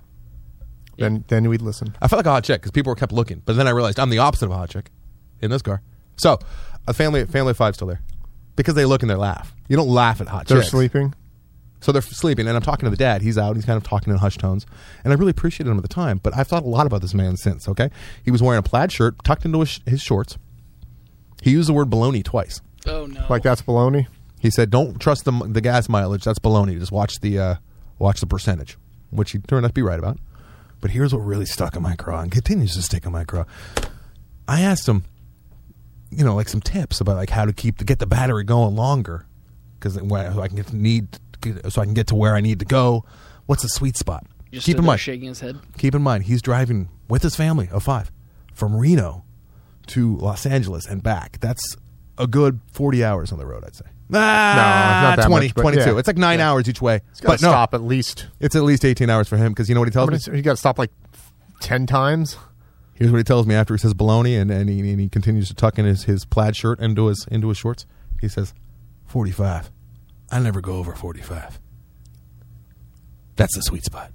Then we'd listen. I felt like a hot chick because people kept looking. But then I realized I'm the opposite of a hot chick in this car. So, a family of 5 still there. Because they look and they laugh. You don't laugh at hot They're chicks. sleeping. So they're sleeping, and I'm talking to the dad. He's out. He's kind of talking in hushed tones. And I really appreciated him at the time. But I've thought a lot about this man since, okay? He was wearing a plaid shirt tucked into his shorts. He used the word baloney twice. Oh, no. Like that's baloney. He said, don't trust the gas mileage. That's baloney. Just watch the percentage, which he turned out to be right about. But here's what really stuck in my craw and continues to stick in my craw. I asked him, like some tips about like how to get the battery going longer, because I can get to where I need to go. What's the sweet spot? You just Keep stood in there mind. shaking his head. Keep in mind, he's driving with his family of 5 from Reno to Los Angeles and back. That's a good 40 hours on the road, I'd say. not that 20, much, but 22. yeah. It's like 9 hours each way. He's got But to no, stop at least. it's at least 18 hours for him because you know what he tells me? He got to stop like 10 times. Here's what he tells me after he says baloney and he continues to tuck in his plaid shirt into his shorts. He says, 45. I never go over 45. That's the sweet spot.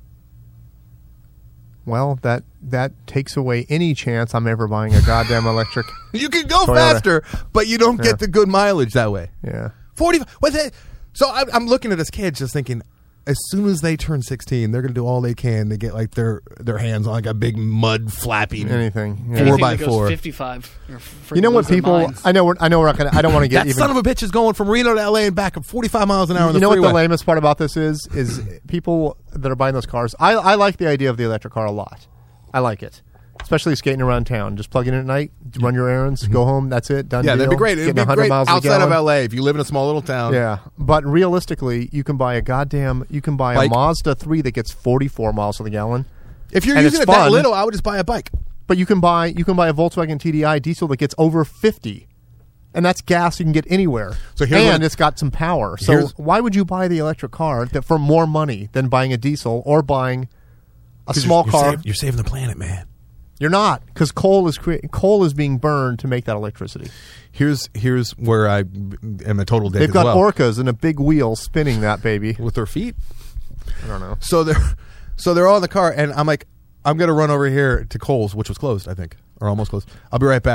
Well, that takes away any chance I'm ever buying a goddamn electric. You can go Toyota. faster, but you don't Yeah. get the good mileage that way. Yeah. 45. What's that? So I'm looking at this kid just thinking, as soon as they turn 16, they're going to do all they can to get like their hands on like a big mud flapping. Anything. Yeah. Anything 4x4. that goes 55. You know what people? I know we're not gonna. I don't want to get That even. son of a bitch is going from Reno to LA and back at 45 miles an hour on the You know freeway. what the lamest part about this is people that are buying those cars. I like the idea of the electric car a lot. I like it, especially skating around town. Just plug in at night, run your errands, go home. That's it. Done. Yeah, deal. that'd be great. It'd Getting be 100 great miles a outside of gallon. LA if you live in a small little town. Yeah, but realistically, you can buy a Bike. Mazda 3 that gets 44 miles to the gallon. If you're And using it's it that fun. little, I would just buy a bike. But you can buy a Volkswagen TDI diesel that gets over 50. And that's gas you can get anywhere. So here's what and it's got some power. So here's- why would you buy the electric car for more money than buying a diesel or buying a small car? You're saving the planet, man. You're not, because coal is being burned to make that electricity. Here's where I am a total dick They've as got well. orcas and a big wheel spinning that baby. With their feet. I don't know. So they're all in the car, and I'm like, I'm gonna run over here to Kohl's, which was closed, I think, or almost closed. I'll be right back.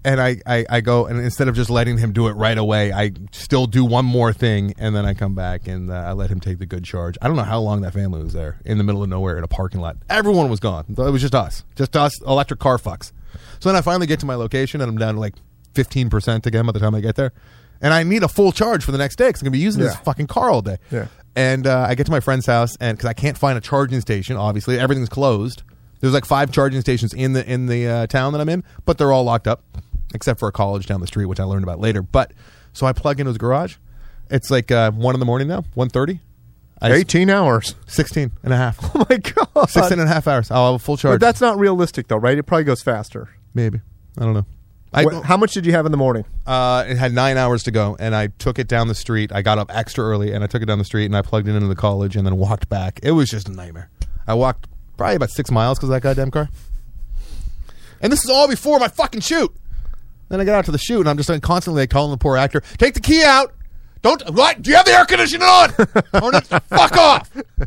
And I go, and instead of just letting him do it right away, I still do one more thing, and then I come back, and I let him take the good charge. I don't know how long that family was there, in the middle of nowhere in a parking lot. Everyone was gone. It was just us electric car fucks. So then I finally get to my location, and I'm down to like 15% again by the time I get there. And I need a full charge for the next day, because I'm going to be using this fucking car all day. Yeah. And I get to my friend's house, and because I can't find a charging station, obviously, everything's closed. There's like 5 charging stations in the town that I'm in, but they're all locked up. Except for a college down the street, which I learned about later. But so I plug into his garage. It's like 1 in the morning now, 1:30. 18 hours. 16 and a half. Oh, my God. 16 and a half hours. I'll have a full charge. But that's not realistic, though, right? It probably goes faster. Maybe. I don't know. How much did you have in the morning? It had 9 hours to go, and I took it down the street. I got up extra early, and I took it down the street, and I plugged it into the college, and then walked back. It was just a nightmare. I walked probably about 6 miles because of that goddamn car. And this is all before my fucking shoot. Then I got out to the shoot, and I'm just constantly calling the poor actor, take the key out. What? Do you have the air conditioning on? Fuck off.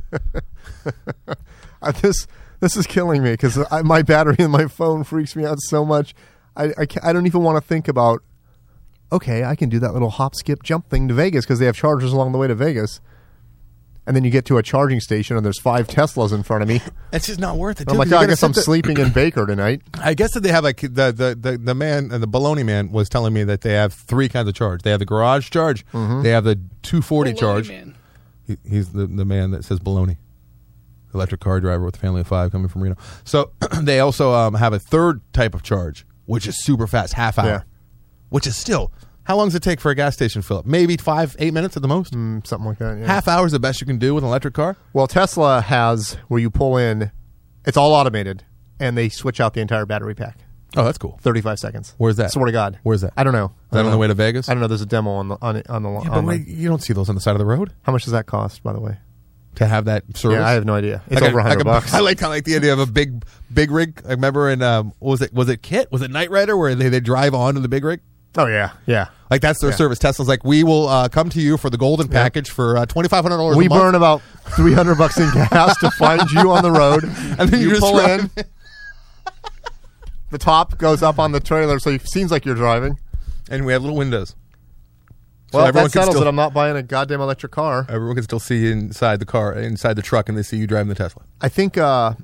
This is killing me because my battery in my phone freaks me out so much. I don't even want to think about, okay, I can do that little hop, skip, jump thing to Vegas because they have chargers along the way to Vegas. And then you get to a charging station and there's 5 Teslas in front of me. It's just not worth it. I'm like, I guess I'm sleeping in Baker tonight. I guess that they have like the man, the baloney man was telling me that they have 3 kinds of charge. They have the garage charge. Mm-hmm. They have the 240 baloney charge. Man. He's the man that says baloney. Electric car driver with a family of 5 coming from Reno. So they also have a 3rd type of charge, which is super fast, half hour. Which is still... How long does it take for a gas station to fill up? Maybe 5-8 minutes at the most? Something like that, yeah. Half hour is the best you can do with an electric car? Well, Tesla has where you pull in, it's all automated, and they switch out the entire battery pack. Oh, that's cool. 35 seconds. Where's that? Swear to God. Where's that? I don't know. Is that on the way to Vegas? I don't know. There's a demo on the Yeah, but wait, you don't see those on the side of the road? How much does that cost, by the way? To have that service? Yeah, I have no idea. It's over $100. I like the idea of a big rig. I remember in, was it KITT? Was it Knight Rider where they drive onto the big rig? Oh, yeah. Yeah. Like, that's their service. Tesla's like, we will come to you for the golden package for $2,500 a month. We burn about $300 in gas to find you on the road. And then you just pull drive. in. The top goes up on the trailer, so it seems like you're driving. And we have little windows. Well, so that settles it. I'm not buying a goddamn electric car. Everyone can still see you inside the car, inside the truck, and they see you driving the Tesla. I think,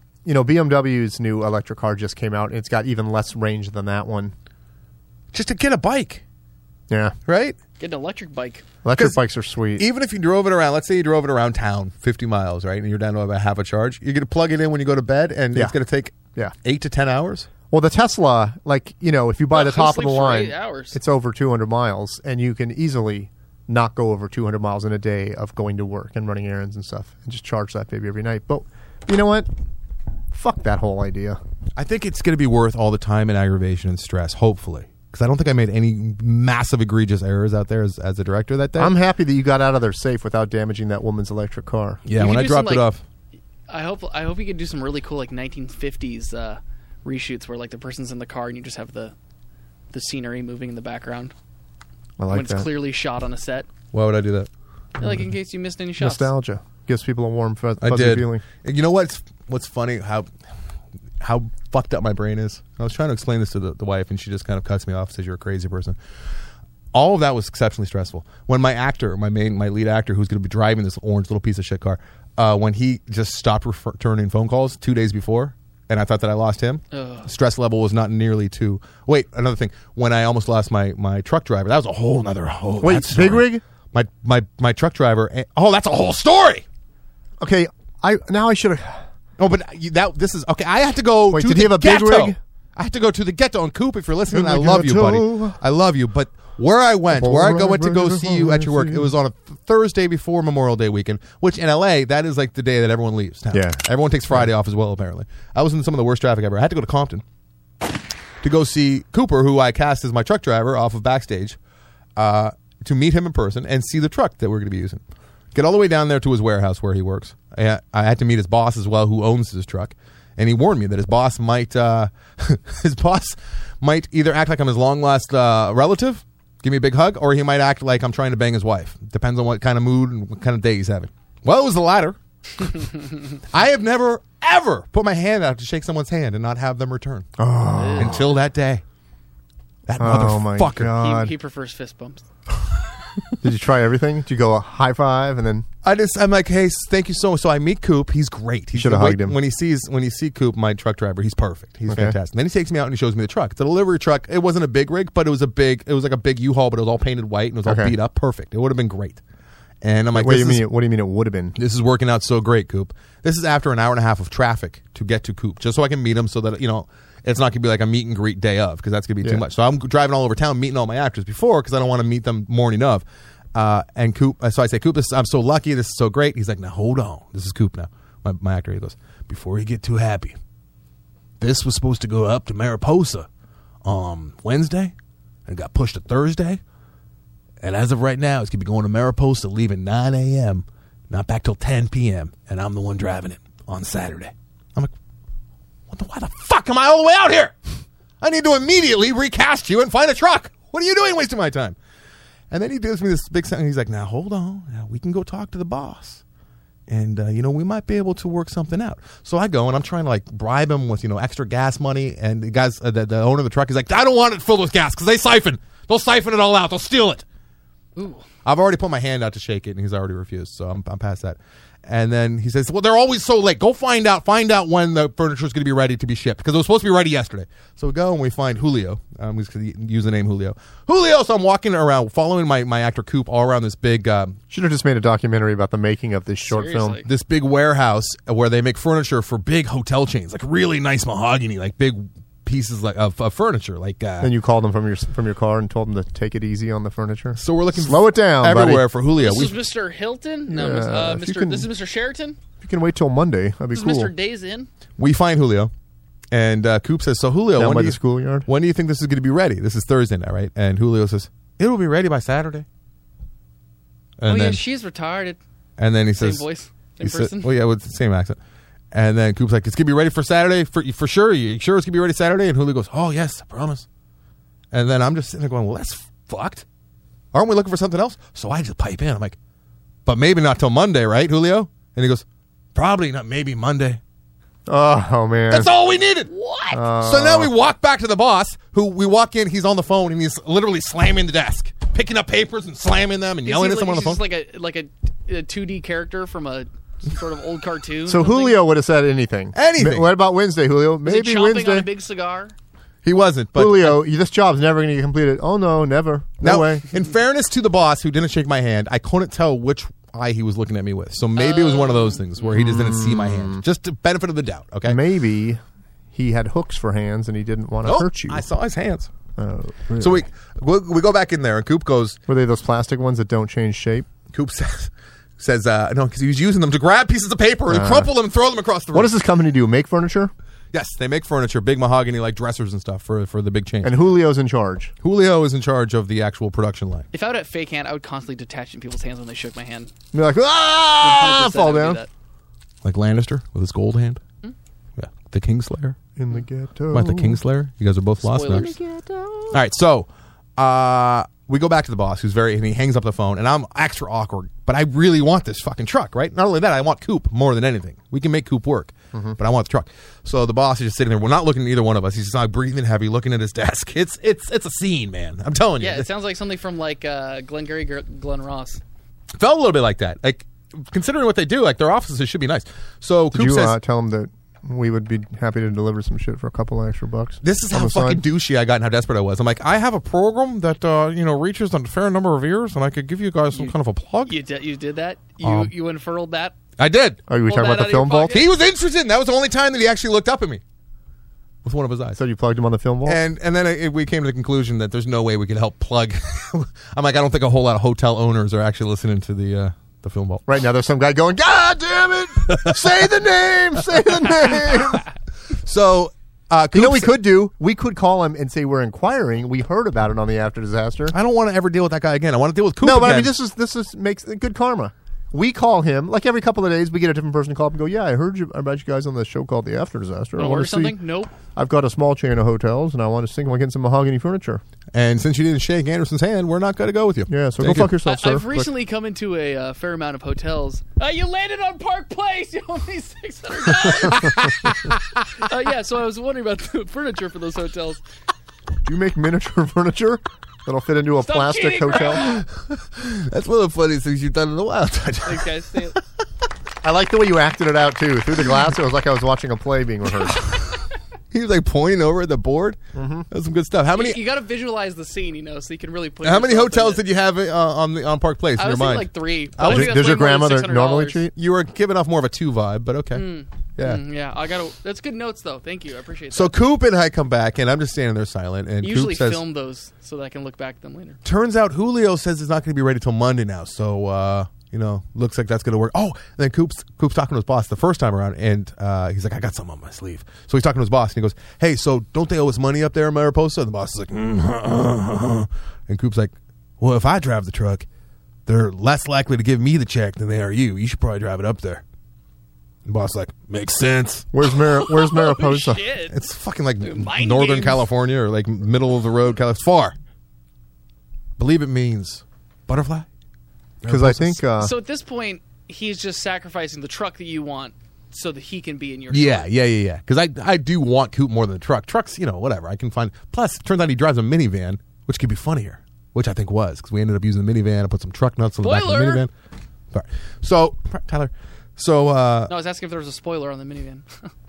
BMW's new electric car just came out. It's got even less range than that one. Just to get a bike. Yeah. Right? Get an electric bike. Electric bikes are sweet. Even if you drove it around, let's say you drove it around town, 50 miles, right? And you're down to about half a charge. You're going to plug it in when you go to bed, and it's going to take 8 to 10 hours. Well, the Tesla, if you buy the top of the line, 8 hours. it's over 200 miles, and you can easily not go over 200 miles in a day of going to work and running errands and stuff, and just charge that baby every night. But you know what? Fuck that whole idea. I think it's going to be worth all the time and aggravation and stress, hopefully. Because I don't think I made any massive egregious errors out there as a director that day. I'm happy that you got out of there safe without damaging that woman's electric car. Yeah, when I dropped it off. I hope you could do some really cool 1950s reshoots where the person's in the car and you just have the scenery moving in the background. I like when that. It's clearly shot on a set. Why would I do that? In case you missed any shots. Nostalgia gives people a warm, fuzzy feeling. You know what's funny? How fucked up my brain is. I was trying to explain this to the wife, and she just kind of cuts me off and says, you're a crazy person. All of that was exceptionally stressful. When my lead actor, who's going to be driving this orange little piece of shit car, when he just stopped returning phone calls 2 days before, and I thought that I lost him, stress level was not nearly to... Wait, another thing. When I almost lost my truck driver, that was a whole other... Wait, big rig? My truck driver... that's a whole story! Okay, I should have... Oh, but this is okay. I had to go. Wait, to did he have a big rig? I had to go to the ghetto. And Coop, if you're listening, I love you, buddy. I wove you. But where I went to go see you at your work, it was on a Thursday before Memorial Day weekend, which in LA, that is like the day that everyone leaves town. Yeah. Everyone takes Friday off as well, apparently. I was in some of the worst traffic ever. I had to go to Compton to go see Cooper, who I cast as my truck driver off of Backstage, to meet him in person and see the truck that we're going to be using. Get all the way down there to his warehouse where he works. I had to meet his boss as well, who owns his truck, and he warned me that his boss might either act like I'm his long lost relative, give me a big hug, or he might act like I'm trying to bang his wife. Depends on what kind of mood and what kind of day he's having. Well, it was the latter. I have never ever put my hand out to shake someone's hand and not have them return until that day. That Oh my motherfucker. god! He prefers fist bumps. Did you try everything? Did you go a high five and then? I'm like, hey, thank you so much. So I meet Coop. He's great. Should have hugged him. When you see Coop, my truck driver, he's perfect. He's fantastic. And then he takes me out and he shows me the truck. It's a delivery truck. It wasn't a big rig, but it was like a big U-Haul, but it was all painted white and it was all beat up. Perfect. It would have been great. And I'm like, What do you mean it would have been? this is working out so great, Coop. This is after an hour and a half of traffic to get to Coop, just so I can meet him so that, it's not going to be like a meet and greet day of, because that's going to be too much. So I'm driving all over town meeting all my actors before, because I don't want to meet them morning of. And Coop, so I say, Coop, I'm so lucky. This is so great. He's like, now hold on. This is Coop now. My actor, he goes, before you get too happy, this was supposed to go up to Mariposa on Wednesday and got pushed to Thursday. And as of right now, it's going to be going to Mariposa, leaving 9 a.m., not back till 10 p.m., and I'm the one driving it on Saturday. I'm like, why the fuck am I all the way out here? I need to immediately recast you and find a truck. What are you doing wasting my time? And then he gives me this big sentence. He's like, now, hold on. Now, we can go talk to the boss. And, we might be able to work something out. So I go, and I'm trying to, bribe him with, extra gas money. And the guys, the owner of the truck is like, I don't want it filled with gas because they siphon. They'll siphon it all out. They'll steal it. Ooh. I've already put my hand out to shake it, and he's already refused. So I'm past that. And then he says, well, they're always so late. Go find out when the furniture is going to be ready to be shipped, because it was supposed to be ready yesterday. So we go and we find Julio. I'm just going to use the name Julio. So I'm walking around, following my actor Coop all around this big... Should have just made a documentary about the making of this short film. This big warehouse where they make furniture for big hotel chains, like really nice mahogany, like big pieces of furniture. Then you called them from your car and told them to take it easy on the furniture. So we're looking slow it down everywhere buddy. For Julio. This is Mr. Hilton? No, this is Mr. Sheraton? If you can wait till Monday, that'd be This cool. is Mr. Days In? We find Julio, and Coop says, so Julio, Down by the schoolyard? When do you think this is going to be ready? This is Thursday now, right? And Julio says, it will be ready by Saturday. And then, she's retarded. And then he Same says... voice, same person. Well, yeah, with the same accent. And then Coop's like, it's going to be ready for Saturday? For sure? You sure it's going to be ready Saturday? And Julio goes, oh, yes, I promise. And then I'm just sitting there going, well, that's fucked. Aren't we looking for something else? So I just pipe in. I'm like, but maybe not till Monday, right, Julio? And he goes, probably not, maybe Monday. Oh, man. That's all we needed. What? So now we walk back to the boss, who we walk in, he's on the phone, and he's literally slamming the desk, picking up papers and slamming them and yelling at someone on the phone. He's like a 2D character from a sort of old cartoon. So Julio would have said anything. What about Wednesday, Julio? Was he Maybe chomping Wednesday. on a big cigar? He wasn't. But Julio, this job's never going to get completed. Oh, no, never. No way. In fairness to the boss, who didn't shake my hand, I couldn't tell which eye he was looking at me with. So maybe it was one of those things where he just didn't see my hand. Just to benefit of the doubt, okay? Maybe he had hooks for hands and he didn't want to hurt you. I saw his hands. Oh, really? So we go back in there, and Coop goes... Were they those plastic ones that don't change shape? Coop says no, because he was using them to grab pieces of paper and crumple them and throw them across the room. What does this company do? Make furniture? Yes, they make furniture, big mahogany, like dressers and stuff for the big chain. And Julio's in charge. Julio is in charge of the actual production line. If I would have fake hand, I would constantly detach in people's hands when they shook my hand. You're like, ah, 100% fall I would do down. that. Like Lannister with his gold hand. Yeah, the Kingslayer. In the ghetto. About the Kingslayer. You guys are both lost now. Spoilers. All right, so we go back to the boss, and he hangs up the phone, and I'm extra awkward, but I really want this fucking truck, right? Not only that, I want Coop more than anything. We can make Coop work, but I want the truck. So the boss is just sitting there. We're not looking at either one of us. He's just like breathing heavy, looking at his desk. It's a scene, man. I'm telling you. Yeah, it sounds like something from like Glengarry Glen Ross. Felt a little bit like that. Like, considering what they do, like their offices should be nice. So Did Coop you says, tell him that we would be happy to deliver some shit for a couple extra bucks? this is on how the fucking side? douchey I got and how desperate I was. I'm like, I have a program that reaches a fair number of ears, and I could give you guys some kind of a plug. You did that? You unfurled that? I did. Oh, you were Pull talking that about out the of your film vault? pocket? He was interested. And that was the only time that he actually looked up at me with one of his eyes. So you plugged him on the film vault? And then we came to the conclusion that there's no way we could help plug. I'm like, I don't think a whole lot of hotel owners are actually listening to the film vault. Right now, there's some guy going, God damn it! Say the name! Say the name! So, You know what we could do? We could call him and say we're inquiring. We heard about it on the After Disaster. I don't want to ever deal with that guy again. I want to deal with Coop No, but again. I mean, this is makes good karma. We call him, like every couple of days, we get a different person to call up and go, yeah, I heard about you guys on the show called The After Disaster. I Want to want order to something? see. Nope. I've got a small chain of hotels, and I want to think about getting some mahogany furniture. And since you didn't shake Anderson's hand, we're not going to go with you. Yeah, so Thank go you. fuck yourself, sir. I've recently come into a fair amount of hotels. You landed on Park Place. You owe me $600. Yeah, so I was wondering about the furniture for those hotels. You make miniature furniture that'll fit into a Stop plastic cheating, hotel. That's one of the funniest things you've done in a while. Thanks, guys. See you. I like the way you acted it out too. Through the glass, it was like I was watching a play being rehearsed. He was like pointing over at the board. Mm-hmm. That was some good stuff. How many? You got to visualize the scene, so you can really put. How many yourself in hotels it. did you have on Park Place in I your was thinking mind? like 3. I was- think that's Does your way more than grandmother normally $600. treat? You were giving off more of a 2 vibe, but okay. Yeah. Yeah, I got to. That's good notes, though. Thank you. I appreciate that. So Coop and I come back, and I'm just standing there silent. And I usually Coop says, film those so that I can look back at them later. turns out Julio says it's not going to be ready till Monday now. So, looks like that's going to work. Oh, and then Coop's talking to his boss the first time around, and he's like, I got something on my sleeve. So he's talking to his boss, and he goes, hey, so don't they owe us money up there in Mariposa? And the boss is like, and Coop's like, well, if I drive the truck, they're less likely to give me the check than they are you. You should probably drive it up there. The boss is like, makes sense. Where's Mariposa? Shit. It's fucking like mind Northern games. California or like middle of the road. It's far. Believe it means butterfly. Because I think So at this point, he's just sacrificing the truck that you want so that he can be in your Yeah. truck. Because I do want Coop more than the truck. Trucks, whatever. I can find. Plus, it turns out he drives a minivan, which could be funnier, which I think was, because we ended up using the minivan and put some truck nuts on the back of the Spoiler! minivan. Sorry. So, Tyler. So, No, I was asking if there was a spoiler on the minivan.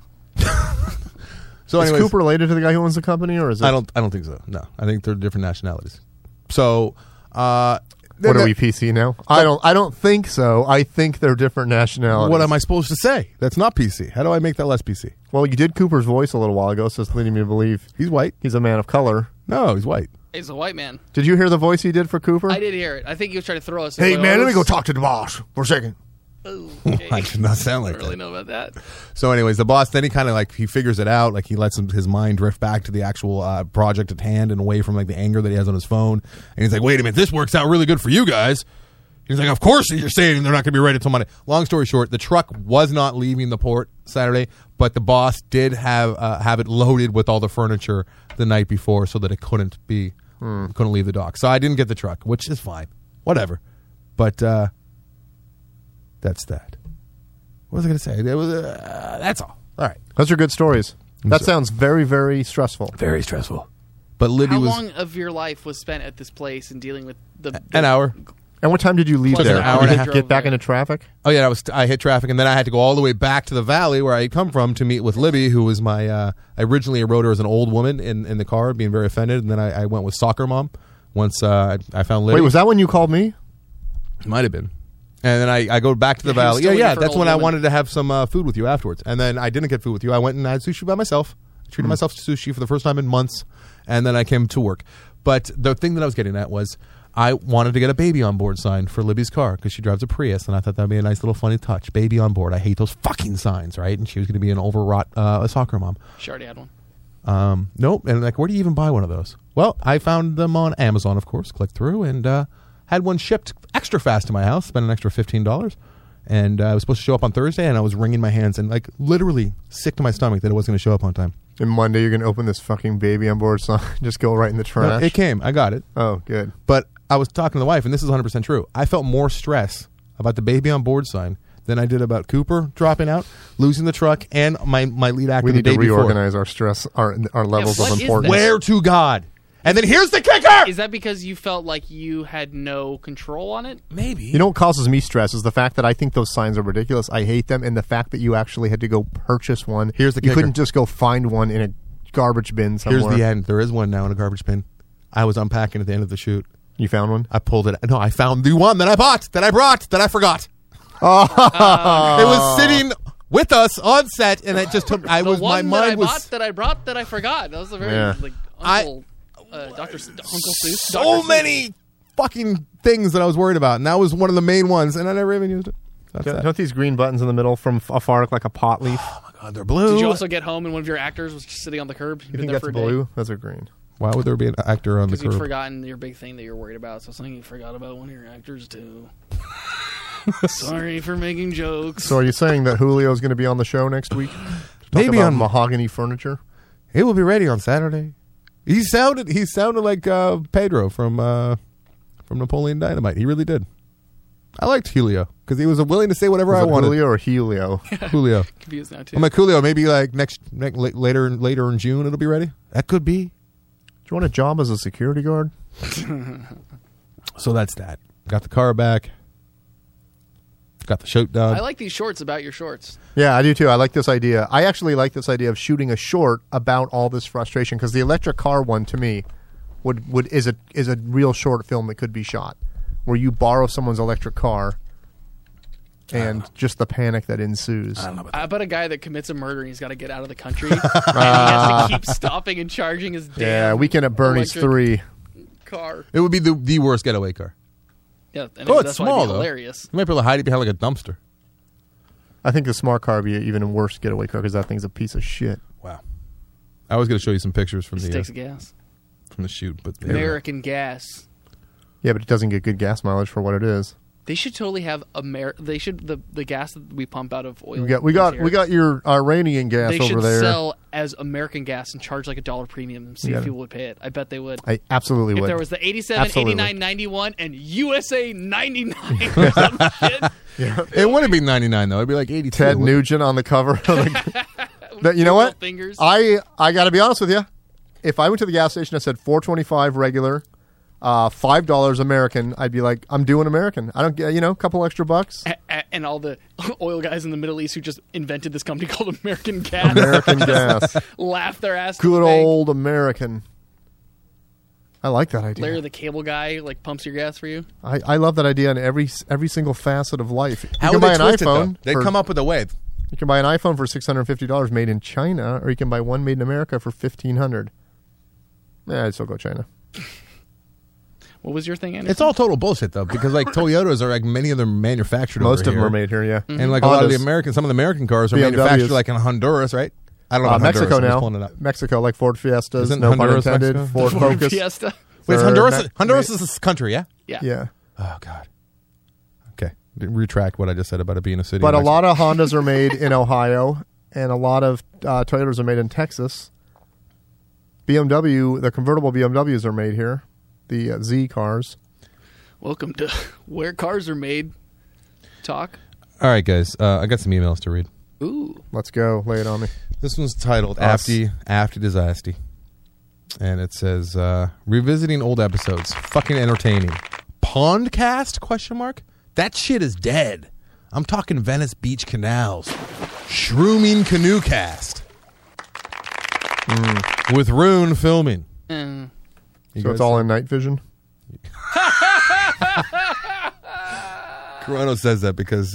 so is anyways, Coop related to the guy who owns the company, or is it? I don't think so. No, I think they're different nationalities. So, What are we, PC now? I don't think so. I think they're different nationalities. What am I supposed to say? That's not PC. How do I make that less PC? Well, you did Cooper's voice a little while ago, so it's leading me to believe He's white. he's a man of color. No, he's white. He's a white man. Did you hear the voice he did for Cooper? I did hear it. I think he was trying to throw us. Hey, man, let me go talk. talk to the boss for a second. Okay. I did not sound I like don't really that. know about that. So, anyways, the boss then he kind of he figures it out. Like he lets his mind drift back to the actual project at hand and away from like the anger that he has on his phone. And he's like, "Wait a minute, this works out really good for you guys." He's like, "Of course you're saying they're not going to be ready until Monday." Long story short, the truck was not leaving the port Saturday, but the boss did have it loaded with all the furniture the night before, so that it couldn't leave the dock. So I didn't get the truck, which is fine, whatever. But that's that. What was I going to say? It was, that's all. All right. Those are good stories. That So- sounds very, very stressful. Very stressful. But Libby How was long of your life was spent at this place and dealing with the an hour. And what time did you leave Plus there? an hour Did and a you half. get back Drove into traffic? Oh yeah, I hit traffic, and then I had to go all the way back to the valley where I had come from to meet with Libby, who was my. I originally wrote her as an old woman in the car, being very offended, and then I went with soccer mom. Once I found Libby, Wait, was that when you called me? might have been. And then I go back to the Yeah, he was valley. still Yeah, waiting for an that's old when I woman. wanted to have some food with you afterwards. And then I didn't get food with you. I went and had sushi by myself. I treated myself to sushi for the first time in months, and then I came to work. But the thing that I was getting at was I wanted to get a baby on board sign for Libby's car because she drives a Prius, and I thought that would be a nice little funny touch. Baby on board. I hate those fucking signs, right? And she was going to be an overwrought soccer mom. She already had one. Nope. And like, where do you even buy one of those? Well, I found them on Amazon, of course. Clicked through and had one shipped extra fast to my house. Spent an extra $15. And I was supposed to show up on Thursday, and I was wringing my hands and like literally sick to my stomach that it wasn't going to show up on time. And Monday you're going to open this fucking baby on board sign. Just go right in the No, trash. it came. I got it. Oh, good. But I was talking to the wife, and this is 100% true. I felt more stress about the baby on board sign than I did about Cooper dropping out, losing the truck, and my lead actor We the need day to before. reorganize our stress, our levels what of is importance. that? Where to God? And then here's the kicker! Is that because you felt like you had no control on it? Maybe. You know what causes me stress is the fact that I think those signs are ridiculous. I hate them, and the fact that you actually had to go purchase one. Here's the You kicker. couldn't just go find one in a garbage bin somewhere. Here's the end. There is one now in a garbage bin. I was unpacking at the end of the shoot. You found one? I pulled it. No, I found the one that I bought, that I brought, that I forgot. It was sitting with us on set, and it just took. The my one mind was that I brought, that I forgot. That was a very Yeah. like Uncle Uncle Seuss. so Dr. Seuss. many fucking things that I was worried about, and that was one of the main ones, and I never even used it. That's that. Don't these green buttons in the middle from afar look like a pot leaf? Oh my God, they're blue. Did you also get home and one of your actors was just sitting on the curb? You've You been think there that's for a day? blue? Those are green. Why would there be an actor on the Because you'd curb? forgotten your big thing that you're worried about. So something you forgot about one of your actors too. Sorry for making jokes. So are you saying that Julio is going to be on the show next week? To talk Maybe about on mahogany furniture. It will be ready on Saturday. He sounded like Pedro from Napoleon Dynamite. He really did. I liked Julio because he was willing to say whatever I Was it wanted. Julio or Helio? Julio. Confused now too. I'm like Julio. Maybe like later in June it'll be ready. That could be. you want a job as a security guard? So that's that. Got the car back. Got the shoot done. I like these shorts about your shorts. Yeah, I do too. I like this idea. I actually like this idea of shooting a short about all this frustration because the electric car one to me is a real short film that could be shot where you borrow someone's electric car and just the panic that ensues. I don't know about I bet a guy that commits a murder and he's got to get out of the country and he has to keep stopping and charging his damn Yeah, Weekend at Bernie's electric 3. car. It would be the worst getaway car. Yeah, and Oh, it's that's small, why it'd be though. hilarious. You might be able to hide it behind like a dumpster. I think the smart car would be an even worse getaway car because that thing's a piece of shit. Wow. I was going to show you some pictures from Sticks the of gas. from the shoot, but American Gas. Yeah, but it doesn't get good gas mileage for what it is. They should totally have They should the gas that we pump out of oil. We got your Iranian gas They over should there. sell as American gas and charge like $1 premium and see Yeah. if people would pay it. I bet they would. I absolutely If would. there was the 87, Absolutely. 89, 91, and USA 99 or some shit. it wouldn't be 99 though. It'd be like 82. Ted Nugent on the cover. You know what? Fingers. I got to be honest with you. If I went to the gas station and said $4.25 regular, $5 American, I'd be like, I'm doing American. I don't get, a couple extra bucks. And all the oil guys in the Middle East who just invented this company called American Gas American gas. laugh their ass to the Good bank. old American. I like that idea. Larry the cable guy like pumps your gas for you. I love that idea in every single facet of life. How you would can buy they an twist it, though? iPhone. They come up with a way. You can buy an iPhone for $650 made in China, or you can buy one made in America for $1,500. Yeah, I'd still go China. What was your thing, Anderson? It's all total bullshit though, because like Toyotas are like many of them manufactured. Most over of them here. are made here, yeah. And like a lot of the Hondas. some of the American cars are BMWs. manufactured like in Honduras, right? I don't know about Mexico Honduras, I'm just pulling it now. up. Mexico, like Ford Fiestas. Isn't No pun Honduras intended. Mexico? Ford Ford Focus. Fiesta. Wait, is They're Honduras is this country, yeah? Yeah. Yeah. Oh God. Okay, retract what I just said about it being a city. But a in lot of Hondas are made in Ohio, and a lot of Toyotas are made in Texas. BMW, the convertible BMWs are made here. The Z cars. Welcome to Where Cars Are Made. Talk. All right, guys, I got some emails to read. Ooh. Let's go. Lay it on me. This one's titled Us. After Disaster. And it says, revisiting old episodes. Fucking entertaining. Pondcast? ? That shit is dead. I'm talking Venice Beach canals. Shrooming Canoe Cast. With Rune filming. You So guys- it's all in night vision? Corono says that because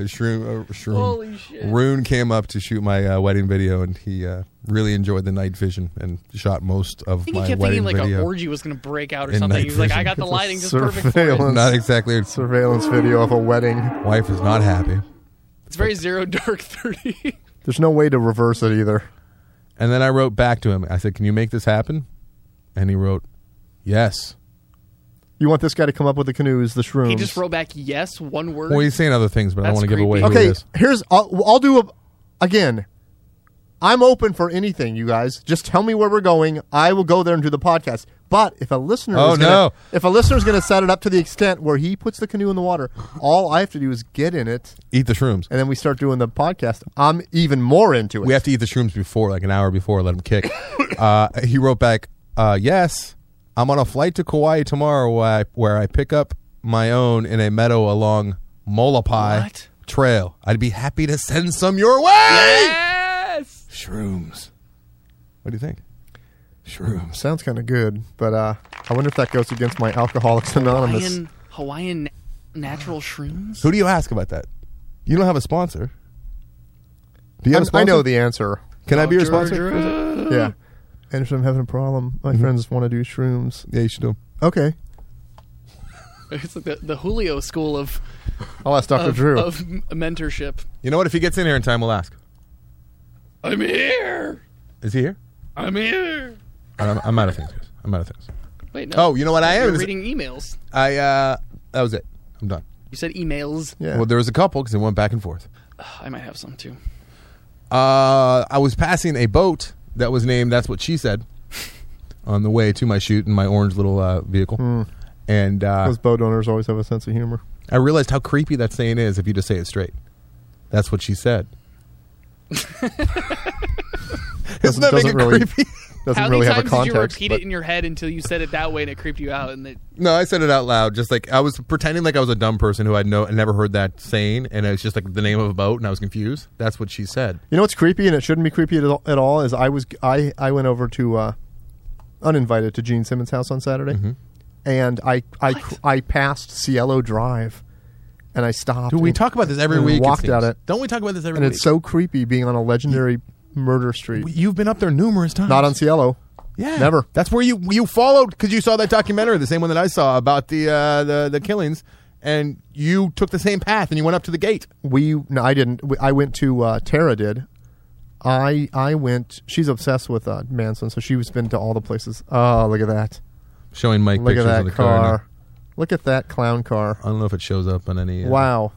Holy shit. Rune came up to shoot my wedding video, and he really enjoyed the night vision and shot most of I think he my kept wedding thinking like video. an orgy was going to break out or In something. night He was like, vision. I got the It's a lighting just perfect for it. surveillance. Not exactly. Surveillance video of a wedding. Wife is not happy. It's very Zero Dark 30. There's no way to reverse it either. And then I wrote back to him. I said, "Can you make this happen?" And he wrote, "Yes." You want this guy to come up with the canoes, the shrooms. He just wrote back, yes, one word. Well, he's saying other things, but I don't That's want to give away creepy. who it Okay, is. here's I'll do again. I'm open for anything, you guys. Just tell me where we're going. I will go there and do the podcast. But if a listener Oh, no. if a listener is going to set it up to the extent where he puts the canoe in the water, all I have to do is get in it, Eat the shrooms. and then we start doing the podcast. I'm even more into it. We have to eat the shrooms before, like an hour before, let him kick. He wrote back, "Yes, I'm on a flight to Kauai tomorrow where I pick up my own in a meadow along Molopai What? Trail. I'd be happy to send some your way." Yes! Shrooms. What do you think? Shrooms. Sounds kind of good, but I wonder if that goes against my Alcoholics Anonymous. Hawaiian natural shrooms? Who do you ask about that? You don't have a sponsor. Do you have a sponsor? I know the answer. Can I be your Dr. sponsor? Drew. Yeah. And if I'm having a problem, my friends want to do shrooms. Yeah, you should do. Okay. It's like the Julio school of I'll ask Dr. Drew. of mentorship. You know what? If he gets in here in time, we'll ask. I'm here. Is he here? I'm here. I'm out of things. I'm out of things. Wait, no. Oh, you know what I am? You're reading emails. That was it. I'm done. You said emails. Yeah. Well, there was a couple because it went back and forth. I might have some too. I was passing a boat that was named "That's What She Said" on the way to my shoot in my orange little vehicle, and Those boat owners always have a sense of humor. I realized how creepy that saying is if you just say it straight. That's what she said. Isn't that make it really, creepy? doesn't How really many have a times did you context. repeat but it in your head until you said it that way and it creeped you out? And it, No, I said it out loud. Just like I was pretending like I was a dumb person who had never heard that saying, and it was just like the name of a boat, and I was confused. That's what she said. You know what's creepy, and it shouldn't be creepy at all, is I went over to uninvited to Gene Simmons' house on Saturday, Mm-hmm. and I passed Cielo Drive, and I stopped. Dude, we and- talk about this every and week. walked out it, Don't we talk about this every and week? it's so creepy being on a legendary murder street. You've been up there numerous times. Not on Cielo. Yeah, Never. That's where you followed because you saw that documentary, the same one that I saw about the killings, and you took the same path and you went up to the gate. No, I didn't. I went to Tara did. I went. She's obsessed with Manson, so she's been to all the places. Oh, look at that! Showing Mike Look at pictures of that the car. now. car! Look at that clown car! I don't know if it shows up on any. Wow!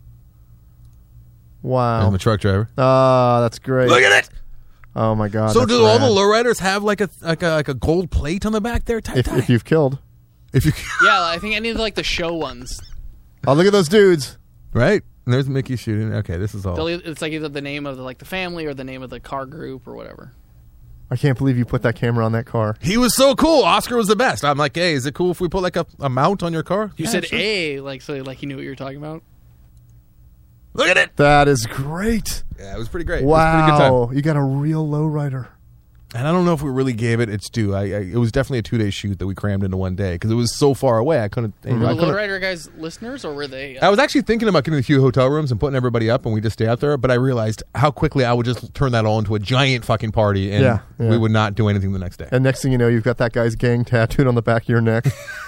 Wow! I'm a truck driver. Ah, that's great. Look at it. Oh my God! So that's do all the rad. lowriders have like a gold plate on the back there? If you've killed, if you yeah, I think any of like the show ones. oh look at those dudes! right, and there's Mickey shooting. Okay, this is all. It's like either the name of the family or the name of the car group or whatever. I can't believe you put that camera on that car. He was so cool. Oscar was the best. I'm like, hey, is it cool if we put like a mount on your car? You Yeah, said sure. A, like so, like you knew what you were talking about. Look at it. That is great! Yeah, it was pretty great. It was a pretty good time. Wow! You got a real lowrider. And I don't know if we really gave it its due. It was definitely a 2-day shoot that we crammed into one day because it was so far away. I couldn't. Mm-hmm. Were I the couldn't. Lowrider guys listeners or were they? I was actually thinking about getting a few hotel rooms and putting everybody up, and we just stay out there. But I realized how quickly I would just turn that all into a giant fucking party, and Yeah. we would not do anything the next day. And next thing you know, you've got that guy's gang tattooed on the back of your neck.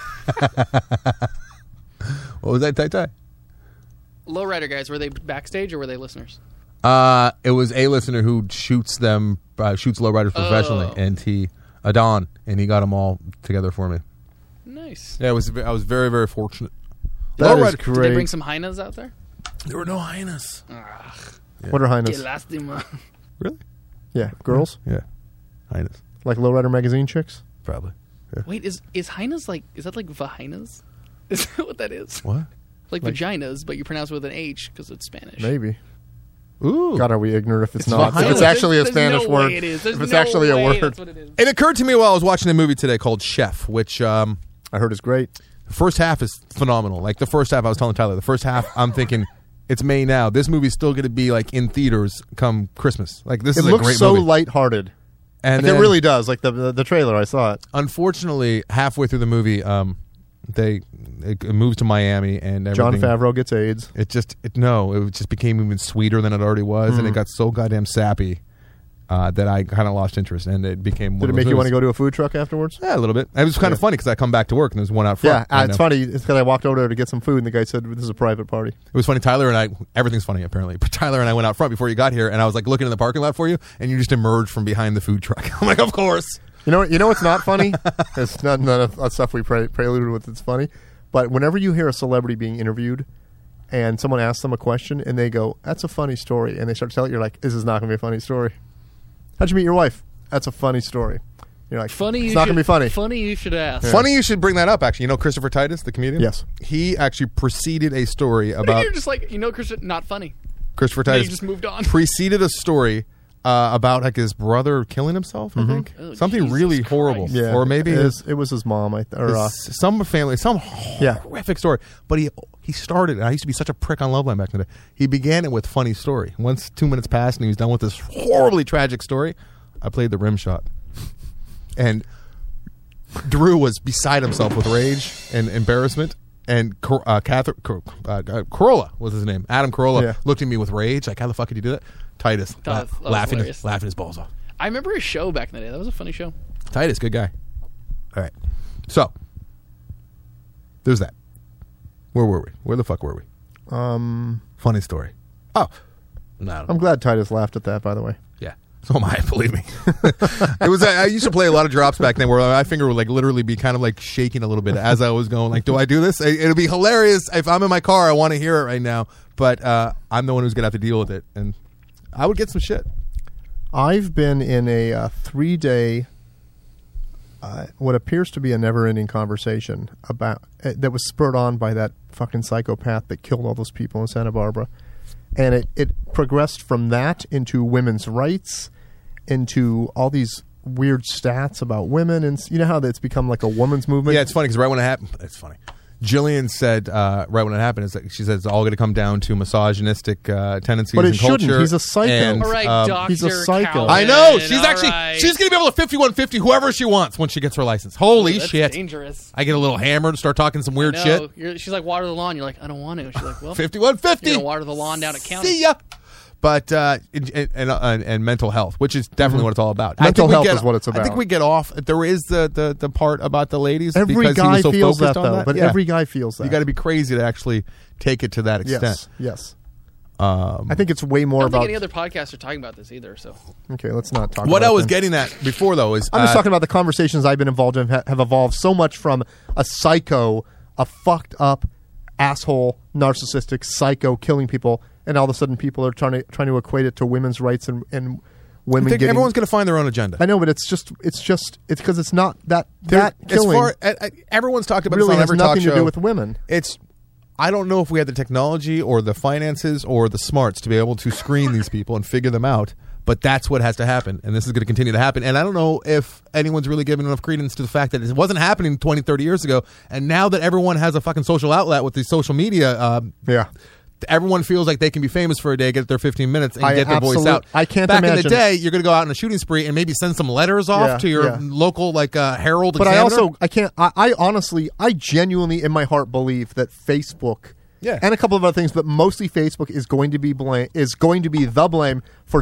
What was that, Tai? Lowrider guys, were they backstage or were they listeners? It was a listener who shoots lowriders professionally, Oh. and Adon, and he got them all together for me. Nice. Yeah, I was very, very fortunate. That is Lowrider- Did they great. bring some hyenas out there? There were no hyenas. What are Que hyenas? lástima. Really? Yeah, girls Yeah, hyenas, like Lowrider magazine chicks. probably. Yeah. Wait, is hyenas like? Is that like vaginas? Is that what that is? What? Like vaginas, but you pronounce it with an H because it's Spanish. Maybe. Ooh. God, are we ignorant if it's It's not? vagina. If it's actually a There's Spanish no word. way it is. There's If it's no actually a way word. that's what it is. It occurred to me while I was watching a movie today called Chef, which I heard is great. the first half is phenomenal. Like the first half, I was telling Tyler, the first half, I'm thinking it's May now. This movie's still going to be like in theaters come Christmas. Like this It is a looks great so movie. lighthearted. And Like, it then, really does. Like the trailer, I saw it. unfortunately, halfway through the movie, it moves to Miami and John everything. Favreau gets AIDS. It just became even sweeter than it already was, and it got so goddamn sappy that I kind of lost interest, and it became. Did it make you want to go to a food truck afterwards? Yeah, a little bit. It was kind of funny because I come back to work and there's one out Yeah, front. right it's now. funny. It's because I walked over there to get some food, and the guy said, "This is a private party." It was funny. Tyler and I, everything's funny apparently, but Tyler and I went out front before you got here, and I was like looking in the parking lot for you, and you just emerged from behind the food truck. I'm like, of course. You know what's not funny? It's not none of that stuff we preluded with. It's funny, but whenever you hear a celebrity being interviewed, and someone asks them a question, and they go, "That's a funny story," and they start telling it, you're like, "This is not going to be a funny story." How'd you meet your wife? That's a funny story. You're like, Funny. It's you not going to should- be funny. Funny. You should ask. Funny you should bring that up. Actually, you know Christopher Titus, the comedian. Yes. He actually preceded a story What if about you're just like Christian, not funny. Christopher Then you Titus. just moved on. Preceded a story about like his brother killing himself. I think Oh, something Jesus really Christ. horrible, Yeah, or maybe it was his mom. some family, some Yeah. horrific story. But he started. I used to be such a prick on Loveline back in the day. He began it with funny story. Once 2 minutes passed and he was done with this horribly tragic story, I played the rim shot, and Drew was beside himself with rage and embarrassment. And Corolla was his name. Adam Carolla Yeah. looked at me with rage, like, "How the fuck did you do that?" Titus That was laughing hilarious. his balls off. I remember his show back in the day. That was a funny show. Titus, good guy. All right. So, there's that. Where were we? Where the fuck were we? Funny story. Oh. No. I'm glad Titus laughed at that, by the way. Yeah. So am I, believe me. It was. I used to play a lot of drops back then where my finger would like literally be kind of like shaking a little bit as I was going, like, do I do this? It'll be hilarious. If I'm in my car, I want to hear it right now. But I'm the one who's going to have to deal with it. And I would get some shit. I've been in a 3-day, what appears to be a never-ending conversation about that was spurred on by that fucking psychopath that killed all those people in Santa Barbara, and it progressed from that into women's rights, into all these weird stats about women, and you know how it's become like a woman's movement. Yeah, it's funny because right when it happened, it's funny. Jillian said right when it happened, is that she said it's all going to come down to misogynistic tendencies But it and shouldn't. culture. He's a psycho. And, All right, Dr. he's a psycho. Calvin, I know she's all actually right. she's going to be able to 5150 whoever she wants when she gets her license. Holy That's shit! dangerous. I get a little hammered and start talking some weird No, shit. she's like, water the lawn. You're like, I don't want to. She's like, well, 5150. you're gonna water the lawn down at county. See ya. But and mental health, which is definitely what it's all about. Mental I think we health get- is what it's I think about. we get off. There is the part about the ladies. Every because he guy was so feels that, focused on though. But Yeah. every guy feels that. You got to be crazy to actually take it to that extent. Yes. I think it's way I more don't about. think any other podcasts are talking about this either. So Okay, let's not talk. What about I was them. getting at before, though, is I'm just talking about the conversations I've been involved in have evolved so much from a psycho, a fucked up asshole, narcissistic psycho killing people, and all of a sudden people are trying to equate it to women's rights and I women think getting. everyone's going to find their own agenda. I know, but it's because it's not that There- killing everyone's talked about really this on has every talk nothing to show. do with women. It's I don't know if we had the technology or the finances or the smarts to be able to screen these people and figure them out, but that's what has to happen, and this is going to continue to happen. And I don't know if anyone's really giving enough credence to the fact that it wasn't happening 20, 30 years ago, and now that everyone has a fucking social outlet with these social media, Yeah. everyone feels like they can be famous for a day, get their 15 minutes, and I get their voice absolute- out. I can't Back in imagine- the day, you're going to go out on a shooting spree and maybe send some letters off Yeah, to your yeah. local Herald. But I Examiner. also I can't. I honestly, I genuinely, in my heart, believe that Facebook, Yeah. and a couple of other things, but mostly Facebook is going to be the blame for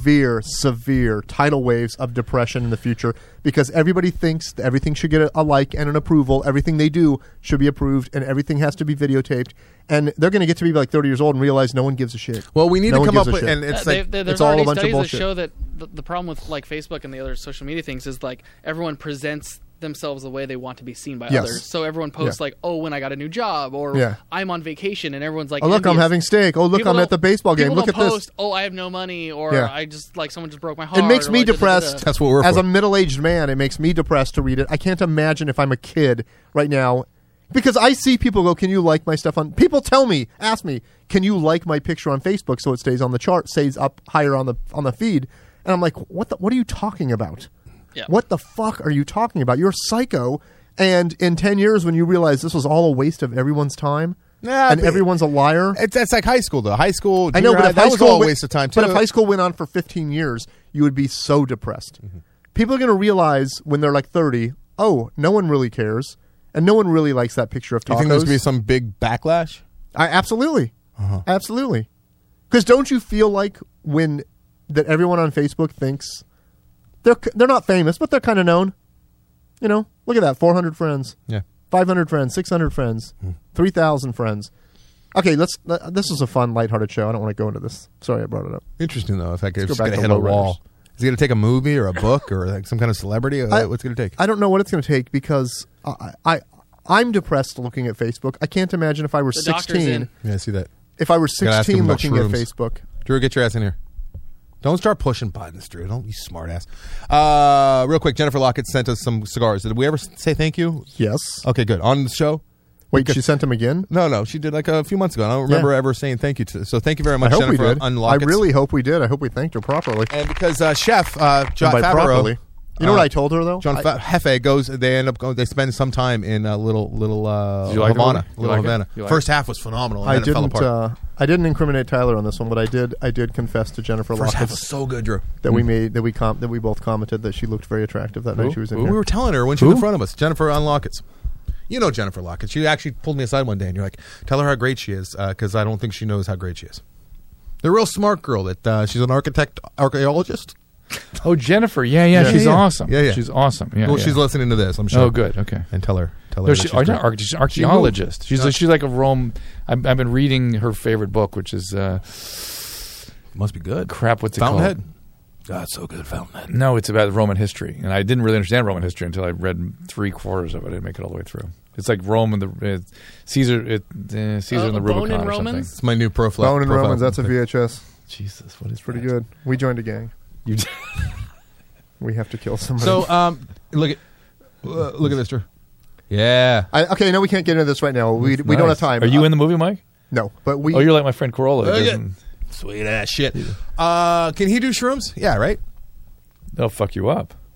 severe tidal waves of depression in the future, because everybody thinks that everything should get a like and an approval. Everything they do should be approved, and everything has to be videotaped. And they're going to get to be like 30 years old and realize no one gives a shit. Well, we need No to one come gives up a with, shit. and it's like there's it's all a already bunch of studies that bullshit. show that the problem with like Facebook and the other social media things is like everyone presents themselves the way they want to be seen by Yes. others. So everyone posts Yeah. like, "Oh, when I got a new job," or Yeah. "I'm on vacation," and everyone's like, Oh, look, I'm envious. having steak. Oh, look, People I'm at the don't- baseball game. people Look don't at post, this. "Oh, I have no money," or Yeah. "I just like someone just broke my heart." It makes or, me like, depressed. That's what we're As for. a middle-aged man, it makes me depressed to read it. I can't imagine if I'm a kid right now, because I see people go, "Can you like my stuff on?" People ask me, "Can you like my picture on Facebook so it stays on the chart, stays up higher on the feed?" And I'm like, "What are you talking about? Yeah. What the fuck are you talking about? You're a psycho." And in 10 years, when you realize this was all a waste of everyone's time, Yeah, and but- everyone's a liar. That's like high school, though. High school, I know, junior but high, if that high was school all a went- waste of time, too. But if high school went on for 15 years, you would be so depressed. Mm-hmm. People are going to realize when they're like 30, oh, no one really cares, and no one really likes that picture of tacos. you think there's going to be some big backlash? Absolutely, Uh-huh. absolutely. Because don't you feel like that everyone on Facebook thinks they're not famous, but they're kind of known? You know, look at that, 400 friends. Yeah. 500 friends, 600 friends, 3,000 friends. Okay, this is a fun, lighthearted show. I don't want to go into this. Sorry I brought it up. Interesting, though, if I could Let's just go back get to hit a Low wall. Riders. Is he going to take a movie or a book or like some kind of celebrity? I- What's it going to take? I don't know what it's going to take because I'm depressed looking at Facebook. I can't imagine if I were The doctor's 16. in. Yeah, I see that. If I were Gotta ask him 16 about looking at shrooms. Facebook. Drew, get your ass in here. Don't start pushing buttons, Drew. Don't you smart ass. Real quick, Jennifer Lockett sent us some cigars. Did we ever say thank you? Yes. Okay, good. On the show? Wait, she sent him again? No, she did like a few months ago. I don't remember Yeah. ever saying thank you to. So thank you very much, I hope Jennifer. we did. On I Lockett's. really hope we did. I hope we thanked her properly. And because Chef John By Favreau, properly. You know what I told her though? John Hefe goes. They end up going. They spend some time in little Did you like it, Havana. Louis? You Little like it? Havana. You like First half was phenomenal. And I then it fell didn't. apart. I didn't incriminate Tyler on this one, but I did confess to Jennifer First half Lockett was so good, Drew. that we made that we both commented that she looked very attractive that night she was in We here. were telling her when she was in front of us. Jennifer on Lockett's. You know Jennifer Lockett. She actually pulled me aside one day and you're like, tell her how great she is because I don't think she knows how great she is. The real smart girl that she's an archaeologist. Oh, Jennifer. Yeah. She's yeah. awesome. Yeah. She's awesome. Yeah. Well, yeah. she's listening to this, I'm sure. Oh, good. Okay. And tell her. No, that she's she's great. she's an archaeologist. She's like a Rome. I've been reading her favorite book, which is Must be good. crap. What's it Fountainhead. called? God, so good, Fountainhead. No, it's about Roman history, and I didn't really understand Roman history until I read 3/4 of it. I didn't make it all the way through. It's like Rome and the Caesar. Caesar and the Bone Rubicon and or something. Romans? It's my new profile. Bone and profile. Romans. That's a VHS. Jesus, what is Pretty that? good. We joined a gang. You We have to kill somebody. So, look at this, Drew. Yeah. Okay, no, we can't get into this right now. We don't have time. Are you in the movie, Mike? No, but we. Oh, you're like my friend Corolla. who Oh, yeah. doesn't- Sweet ass shit. Can he do shrooms? Yeah, right? They'll fuck you up.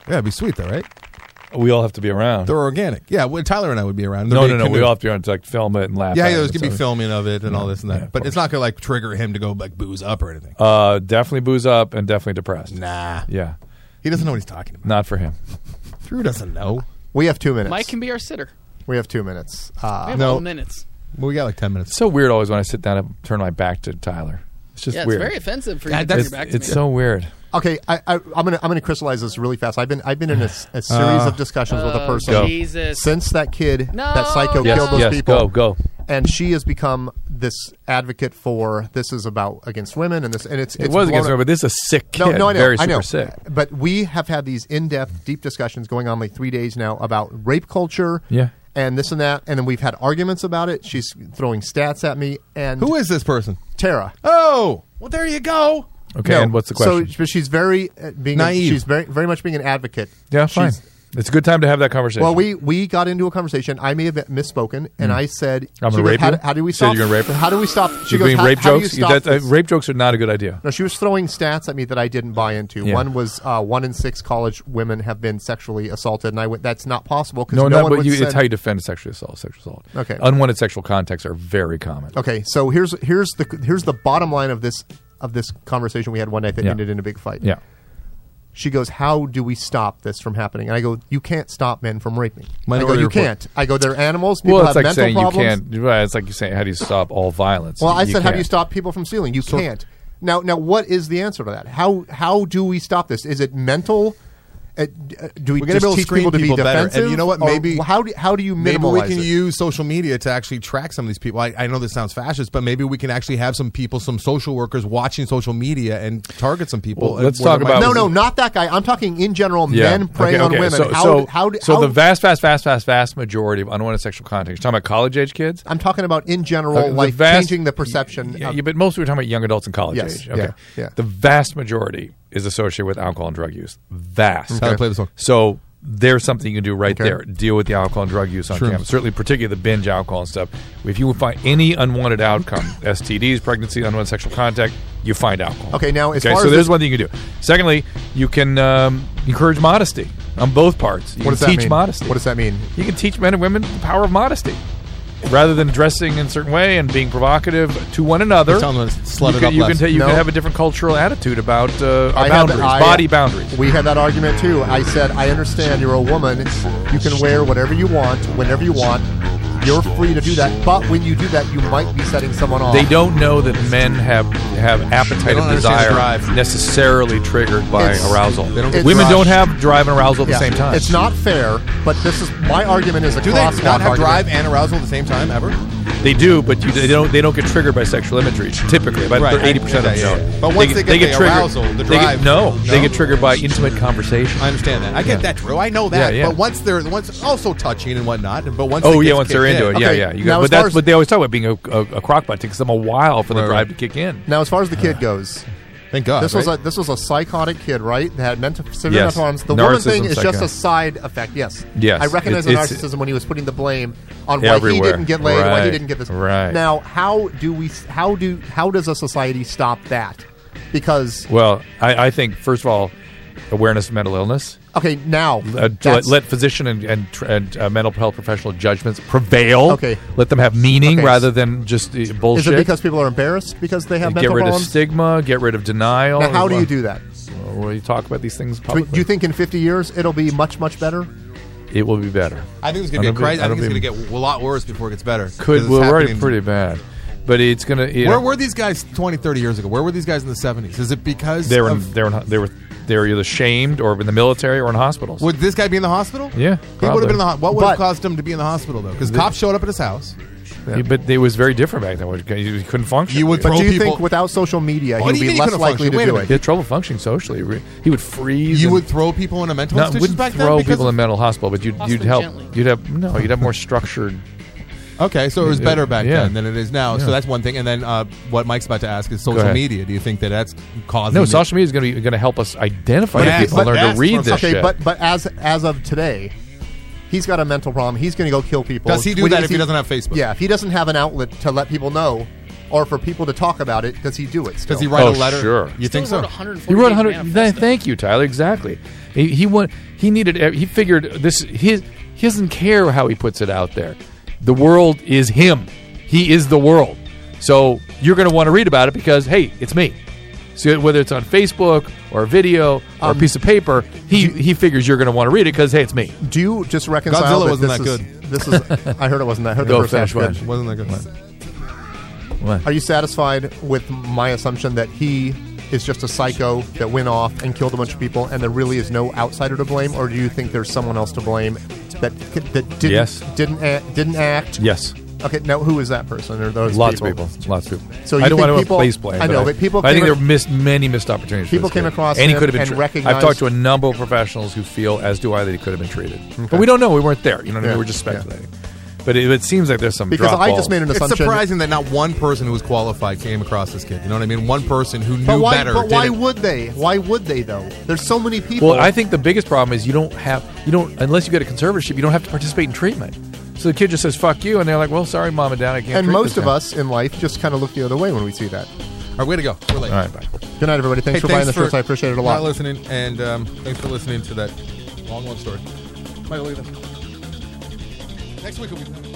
Yeah, it'd be sweet though, right? We all have to be around. They're organic. Yeah, well, Tyler and I would be around. No. We all have to be around to like film it and laugh. Yeah, at there's it. gonna be filming of it and all this and that. yeah, But it's not gonna like trigger him to go like booze up or anything. Definitely booze up and definitely depressed. Nah, Yeah, he doesn't know what he's talking about. not for him. Drew doesn't know. We have 2 minutes. Mike can be our sitter. We have 2 minutes. We have No. all minutes. Well, we got like 10 minutes. It's so weird always when I sit down and turn my back to Tyler. It's just Yeah, weird. it's very offensive for you Yeah, to turn your that's- back to me. It's so weird. Okay, I'm gonna crystallize this really fast. I've been in a series of discussions with a person Go. Jesus. since that kid, No, that psycho no. killed those Yes, people. go. And she has become this advocate for this is about against women and this and it's It was against blown her, but this is a sick kid. No, I know, very I know. super sick. But we have had these in-depth, deep discussions going on like 3 days now about rape culture. Yeah. And this and that, and then we've had arguments about it. She's throwing stats at me, and Who is this person? Tara? Oh, well, there you go. Okay, No. and what's the question? So, but she's very being Naive. she's very much being an advocate. Yeah, fine. She's- It's a good time to have that conversation. Well, we got into a conversation. I may have misspoken, and I said, I'm she gonna goes, rape how, you? how do we Said stop? you're gonna rape her? How do we stop? She You're goes, doing how, rape how do you jokes. stop this? Rape jokes are not a good idea. No, she was throwing stats at me that I didn't buy into. Yeah. One was 1 in 6 college women have been sexually assaulted, and I went, that's not possible because No, no one but would it's send- how you defend sexual assault. Okay. Unwanted sexual contacts are very common. Okay, so here's the bottom line of this conversation we had one night that Yeah. ended in a big fight. Yeah. She goes, how do we stop this from happening? And I go, you can't stop men from raping. I go, Minority you Report. can't. I go, they're animals. People Well, have it's like mental saying problems. you can't. Right, it's like you saying, how do you stop all violence? Well, I said, how do you can't. stop people from stealing? You can't. Now, what is the answer to that? How do we stop this? Is it mental? Do we We're gonna just be able to teach screen people to be people better. And defensive? you know what? Or Maybe- how do you Maybe minimalize we can it? use social media to actually track some of these people. I know this sounds fascist, but maybe we can actually have some people, some social workers watching social media and target some people. Well, let's where talk there might about- be- No, not that guy. I'm talking in general. Yeah. Men preying on women. So How the vast majority of unwanted sexual contact. You're talking about college age kids. I'm talking about in general, The like vast- changing the perception. Yeah, of- but most of we're talking about young adults in college Yes, age. Okay. yeah, yeah. The vast majority is associated with alcohol and drug use. Vast. How to play this one. So there's something you can do right Okay. there. Deal with the alcohol and drug use on Shrooms. campus. Certainly, particularly the binge alcohol and stuff. If you find any unwanted outcome, STDs, pregnancy, unwanted sexual contact, you find alcohol. Okay, now, as okay, far so as there's this- one thing you can do. Secondly, you can encourage modesty on both parts. You what does can that teach mean? modesty. What does that mean? You can teach men and women the power of modesty. Rather than dressing in a certain way and being provocative to one another, You're telling them to slut it up you less. can No. have a different cultural attitude about I had boundaries, that- body boundaries. We had that argument too. I said, I understand you're a woman. You can wear whatever you want, whenever you want. You're free to do that. But when you do that, you might be setting someone off. They don't know that men have appetite They don't and understand desire drive. necessarily triggered by It's- arousal. They don't get Women rushed. don't have drive and arousal at Yeah. the same time. It's not fair, but this is my argument is a Do they crosswalk not have argument. drive and arousal at the same time ever? They do, but they don't get triggered by sexual imagery. Typically, about Right. 80% of them Yeah, yeah, don't. yeah. But once they get the triggered. arousal, the They get- drive- no, they No? get triggered by intimate conversation. I understand that. I get that, Drew. I know that. Yeah, yeah. But once also touching and whatnot. But once Oh it yeah, gets once they're kicked into in. it, Okay, yeah. You now got, as but far that's as- what they always talk about being a crockpot. It takes them a while for the Right, drive right. to kick in. Now, as far as the kid goes, Thank God. this right? was a psychotic kid, right? That had severe Yes. mental problems. The woman Narcissism, thing is just psycho. a side effect. Yes. Yes. I recognize It's- the narcissism when he was putting the blame on why he Everywhere. didn't get laid, why he Right. didn't get this. Right. Now, how does a society stop that? Because Well, I think first of all, awareness of mental illness. okay, now Let physician and mental health professional judgments prevail. Okay. Let them have meaning Okay. rather than just bullshit. is it because people are embarrassed because they have Get mental rid problems? of stigma. Get rid of denial. Now, how do you do that? Well, you talk about these things Do publicly. you think in 50 years it'll be much, much better? it will be better? I think it's going to be a I don't crisis. I be- think it's going to get a lot worse before it gets better. 'Cause Could it's we're already happening- pretty bad, but it's gonna. Where were these guys 20, 30 years ago? Where were these guys in the 70s? Is it because they were of- they were either shamed or in the military or in hospitals. Would this guy be in the hospital? Yeah, He would have been in the What would have But- caused him to be in the hospital, though? Because cops showed up at his house. But it was very different back then. He couldn't function. You would But throw do you people. think without social media What do he you would mean be he less couldn't likely function? to Wait a do minute. He it? had trouble functioning socially. He would freeze. you and- would throw people in a mental No, institution wouldn't back then? throw Because people of- in mental hospital, but you'd Hospital help. gently. You'd have more structured. Okay, so it was better back Yeah. then than it is now. Yeah. So that's one thing. And then what Mike's about to ask is social ahead. media. Do you think that that's causing? No, it? social media is going to help us identify Yes, people and but learn that's to read what- this Okay, shit. but as of today, he's got a mental problem. He's going to go kill people. Does he do that if he doesn't have Facebook? Yeah, if he doesn't have an outlet to let people know, or for people to talk about it, does he do it? Still? Does he write Oh, a letter? sure. You think Still so? wrote 140 He wrote page 100. manifesto. Thank you, Tyler. Exactly. He figured this. He doesn't care how he puts it out there. The world is him. He is the world. So you're going to want to read about it because, hey, it's me. So whether it's on Facebook or a video or a piece of paper, he figures you're going to want to read it because, hey, it's me. Do you just reconcile Godzilla that wasn't this that is, This is. I heard it wasn't that. I heard Go the first half finish good. Wasn't that good? What? Are you satisfied with my assumption that he is just a psycho that went off and killed a bunch of people, and there really is no outsider to blame, or do you think there's someone else to blame that didn't act? Yes. Okay, now who is that person? Or those Lots people? of people. Lots of people. So you I don't think want to people- place blame. I know, but people I think came there are many missed opportunities. for People this came kid. across and he him could have been. and recognized- I've talked to a number of professionals who feel, as do I, that he could have been treated. But we don't know. We weren't there. You know what I mean? Yeah, We're just yeah. speculating. But it seems like there's some Because drop I balls. just made an It's assumption. surprising that not one person who was qualified came across this kid. You know what I mean? One person who knew better. But why didn't. would they? Why would they though? There's so many people. Well, I think the biggest problem is you don't unless you get a conservatorship, you don't have to participate in treatment. So the kid just says "fuck you," and they're like, "Well, sorry, mom and dad, I can't." and treat most this of guy." us in life just kind of look the other way when we see that. All right, way to go. We're late. All right, bye. Good night, everybody. Thanks for buying the shirts. I appreciate it a lot. Not listening, and thanks for listening to that long story. Michael, look at this. Next week will be.